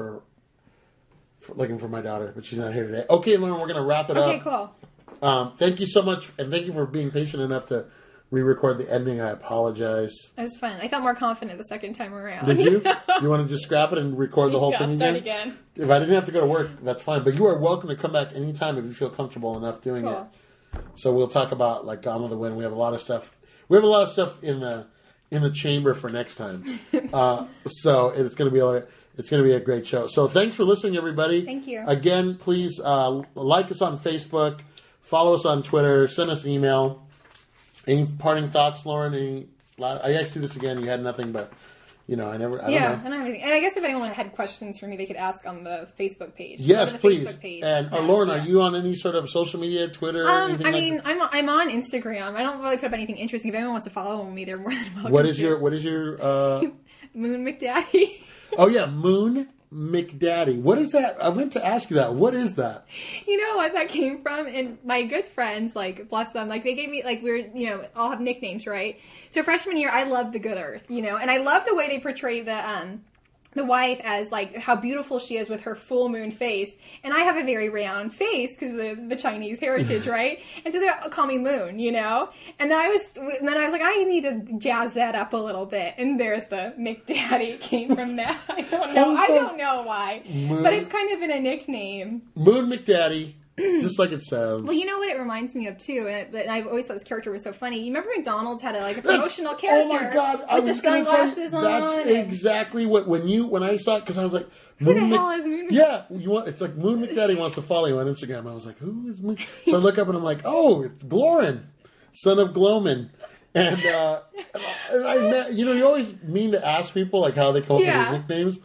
my daughter, but she's not here today. Okay, Lauren, we're going to wrap it up. Okay, cool. Thank you so much, and thank you for being patient enough to re-record the ending. I apologize. It was fun. I felt more confident the second time around. Did you? You want to just scrap it and record the whole thing again? If I didn't have to go to work, that's fine. But you are welcome to come back anytime if you feel comfortable enough doing it. So we'll talk about Gone with the Wind. We have a lot of stuff. We have a lot of stuff in the chamber for next time. So it's going to be It's going to be a great show. So thanks for listening, everybody. Thank you. Again, please like us on Facebook, follow us on Twitter, send us an email. Any parting thoughts, Lauren? I asked you this again. You had nothing, but I don't know. I don't have anything. And I guess if anyone had questions for me, they could ask on the Facebook page. Yes, please. Facebook page. And Lauren, are you on any sort of social media, Twitter? I'm on Instagram. I don't really put up anything interesting. If anyone wants to follow me, they're more than welcome. What is your Moon McDaddy? Oh yeah, Moon McDaddy. What is that? I meant to ask you that. What is that? You know what that came from? And my good friends, like, bless them, like, they gave me, like, all have nicknames, right? So freshman year, I loved The Good Earth, and I love the way they portray the wife as, like, how beautiful she is with her full moon face. And I have a very round face because of the Chinese heritage, right? And so they call me Moon, And then I was like, I need to jazz that up a little bit. And there's the McDaddy came from that. I don't know why. Moon, but it's kind of been a nickname. Moon McDaddy. Just like it sounds. Well, you know what it reminds me of too, and I've always thought this character was so funny. You remember McDonald's had a promotional character? Oh my god! With the sunglasses on. That's exactly what when I saw it, because I was like, who the hell is Moon McDaddy? Yeah, it's like Moon McDaddy wants to follow you on Instagram. I was like, who is Moon? So I look up and I'm like, oh, it's Glorin, son of Glowman. And I met, you always mean to ask people like how they come up with these nicknames.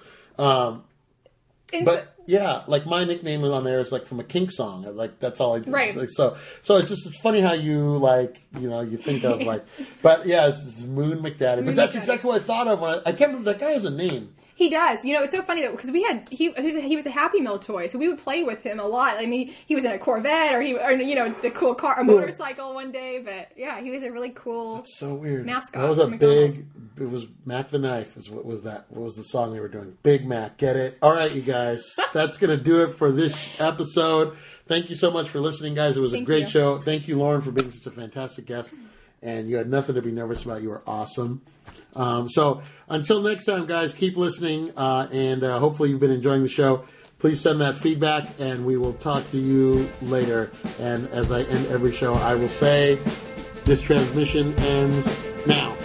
But yeah, like my nickname on there is like from a Kink song. Like that's all I do. Right. Like, so it's funny how you you think of like, but yeah, it's Moon McDaddy. But that's exactly what I thought of when I can't remember, that guy has a name. He does. It's so funny though, because he was a Happy Meal toy, so we would play with him a lot. I mean, he was in a Corvette or the cool car, a motorcycle one day. But yeah, he was a really cool. That's so weird. Mascot. That was it was Mac the Knife. What was that? What was the song they were doing? Big Mac. Get it? All right, you guys. That's gonna do it for this episode. Thank you so much for listening, guys. It was a great show. Thank you, Lauren, for being such a fantastic guest. And you had nothing to be nervous about. You were awesome. So until next time, guys, keep listening, and hopefully you've been enjoying the show. Please send that feedback, and we will talk to you later. And as I end every show, I will say, this transmission ends now.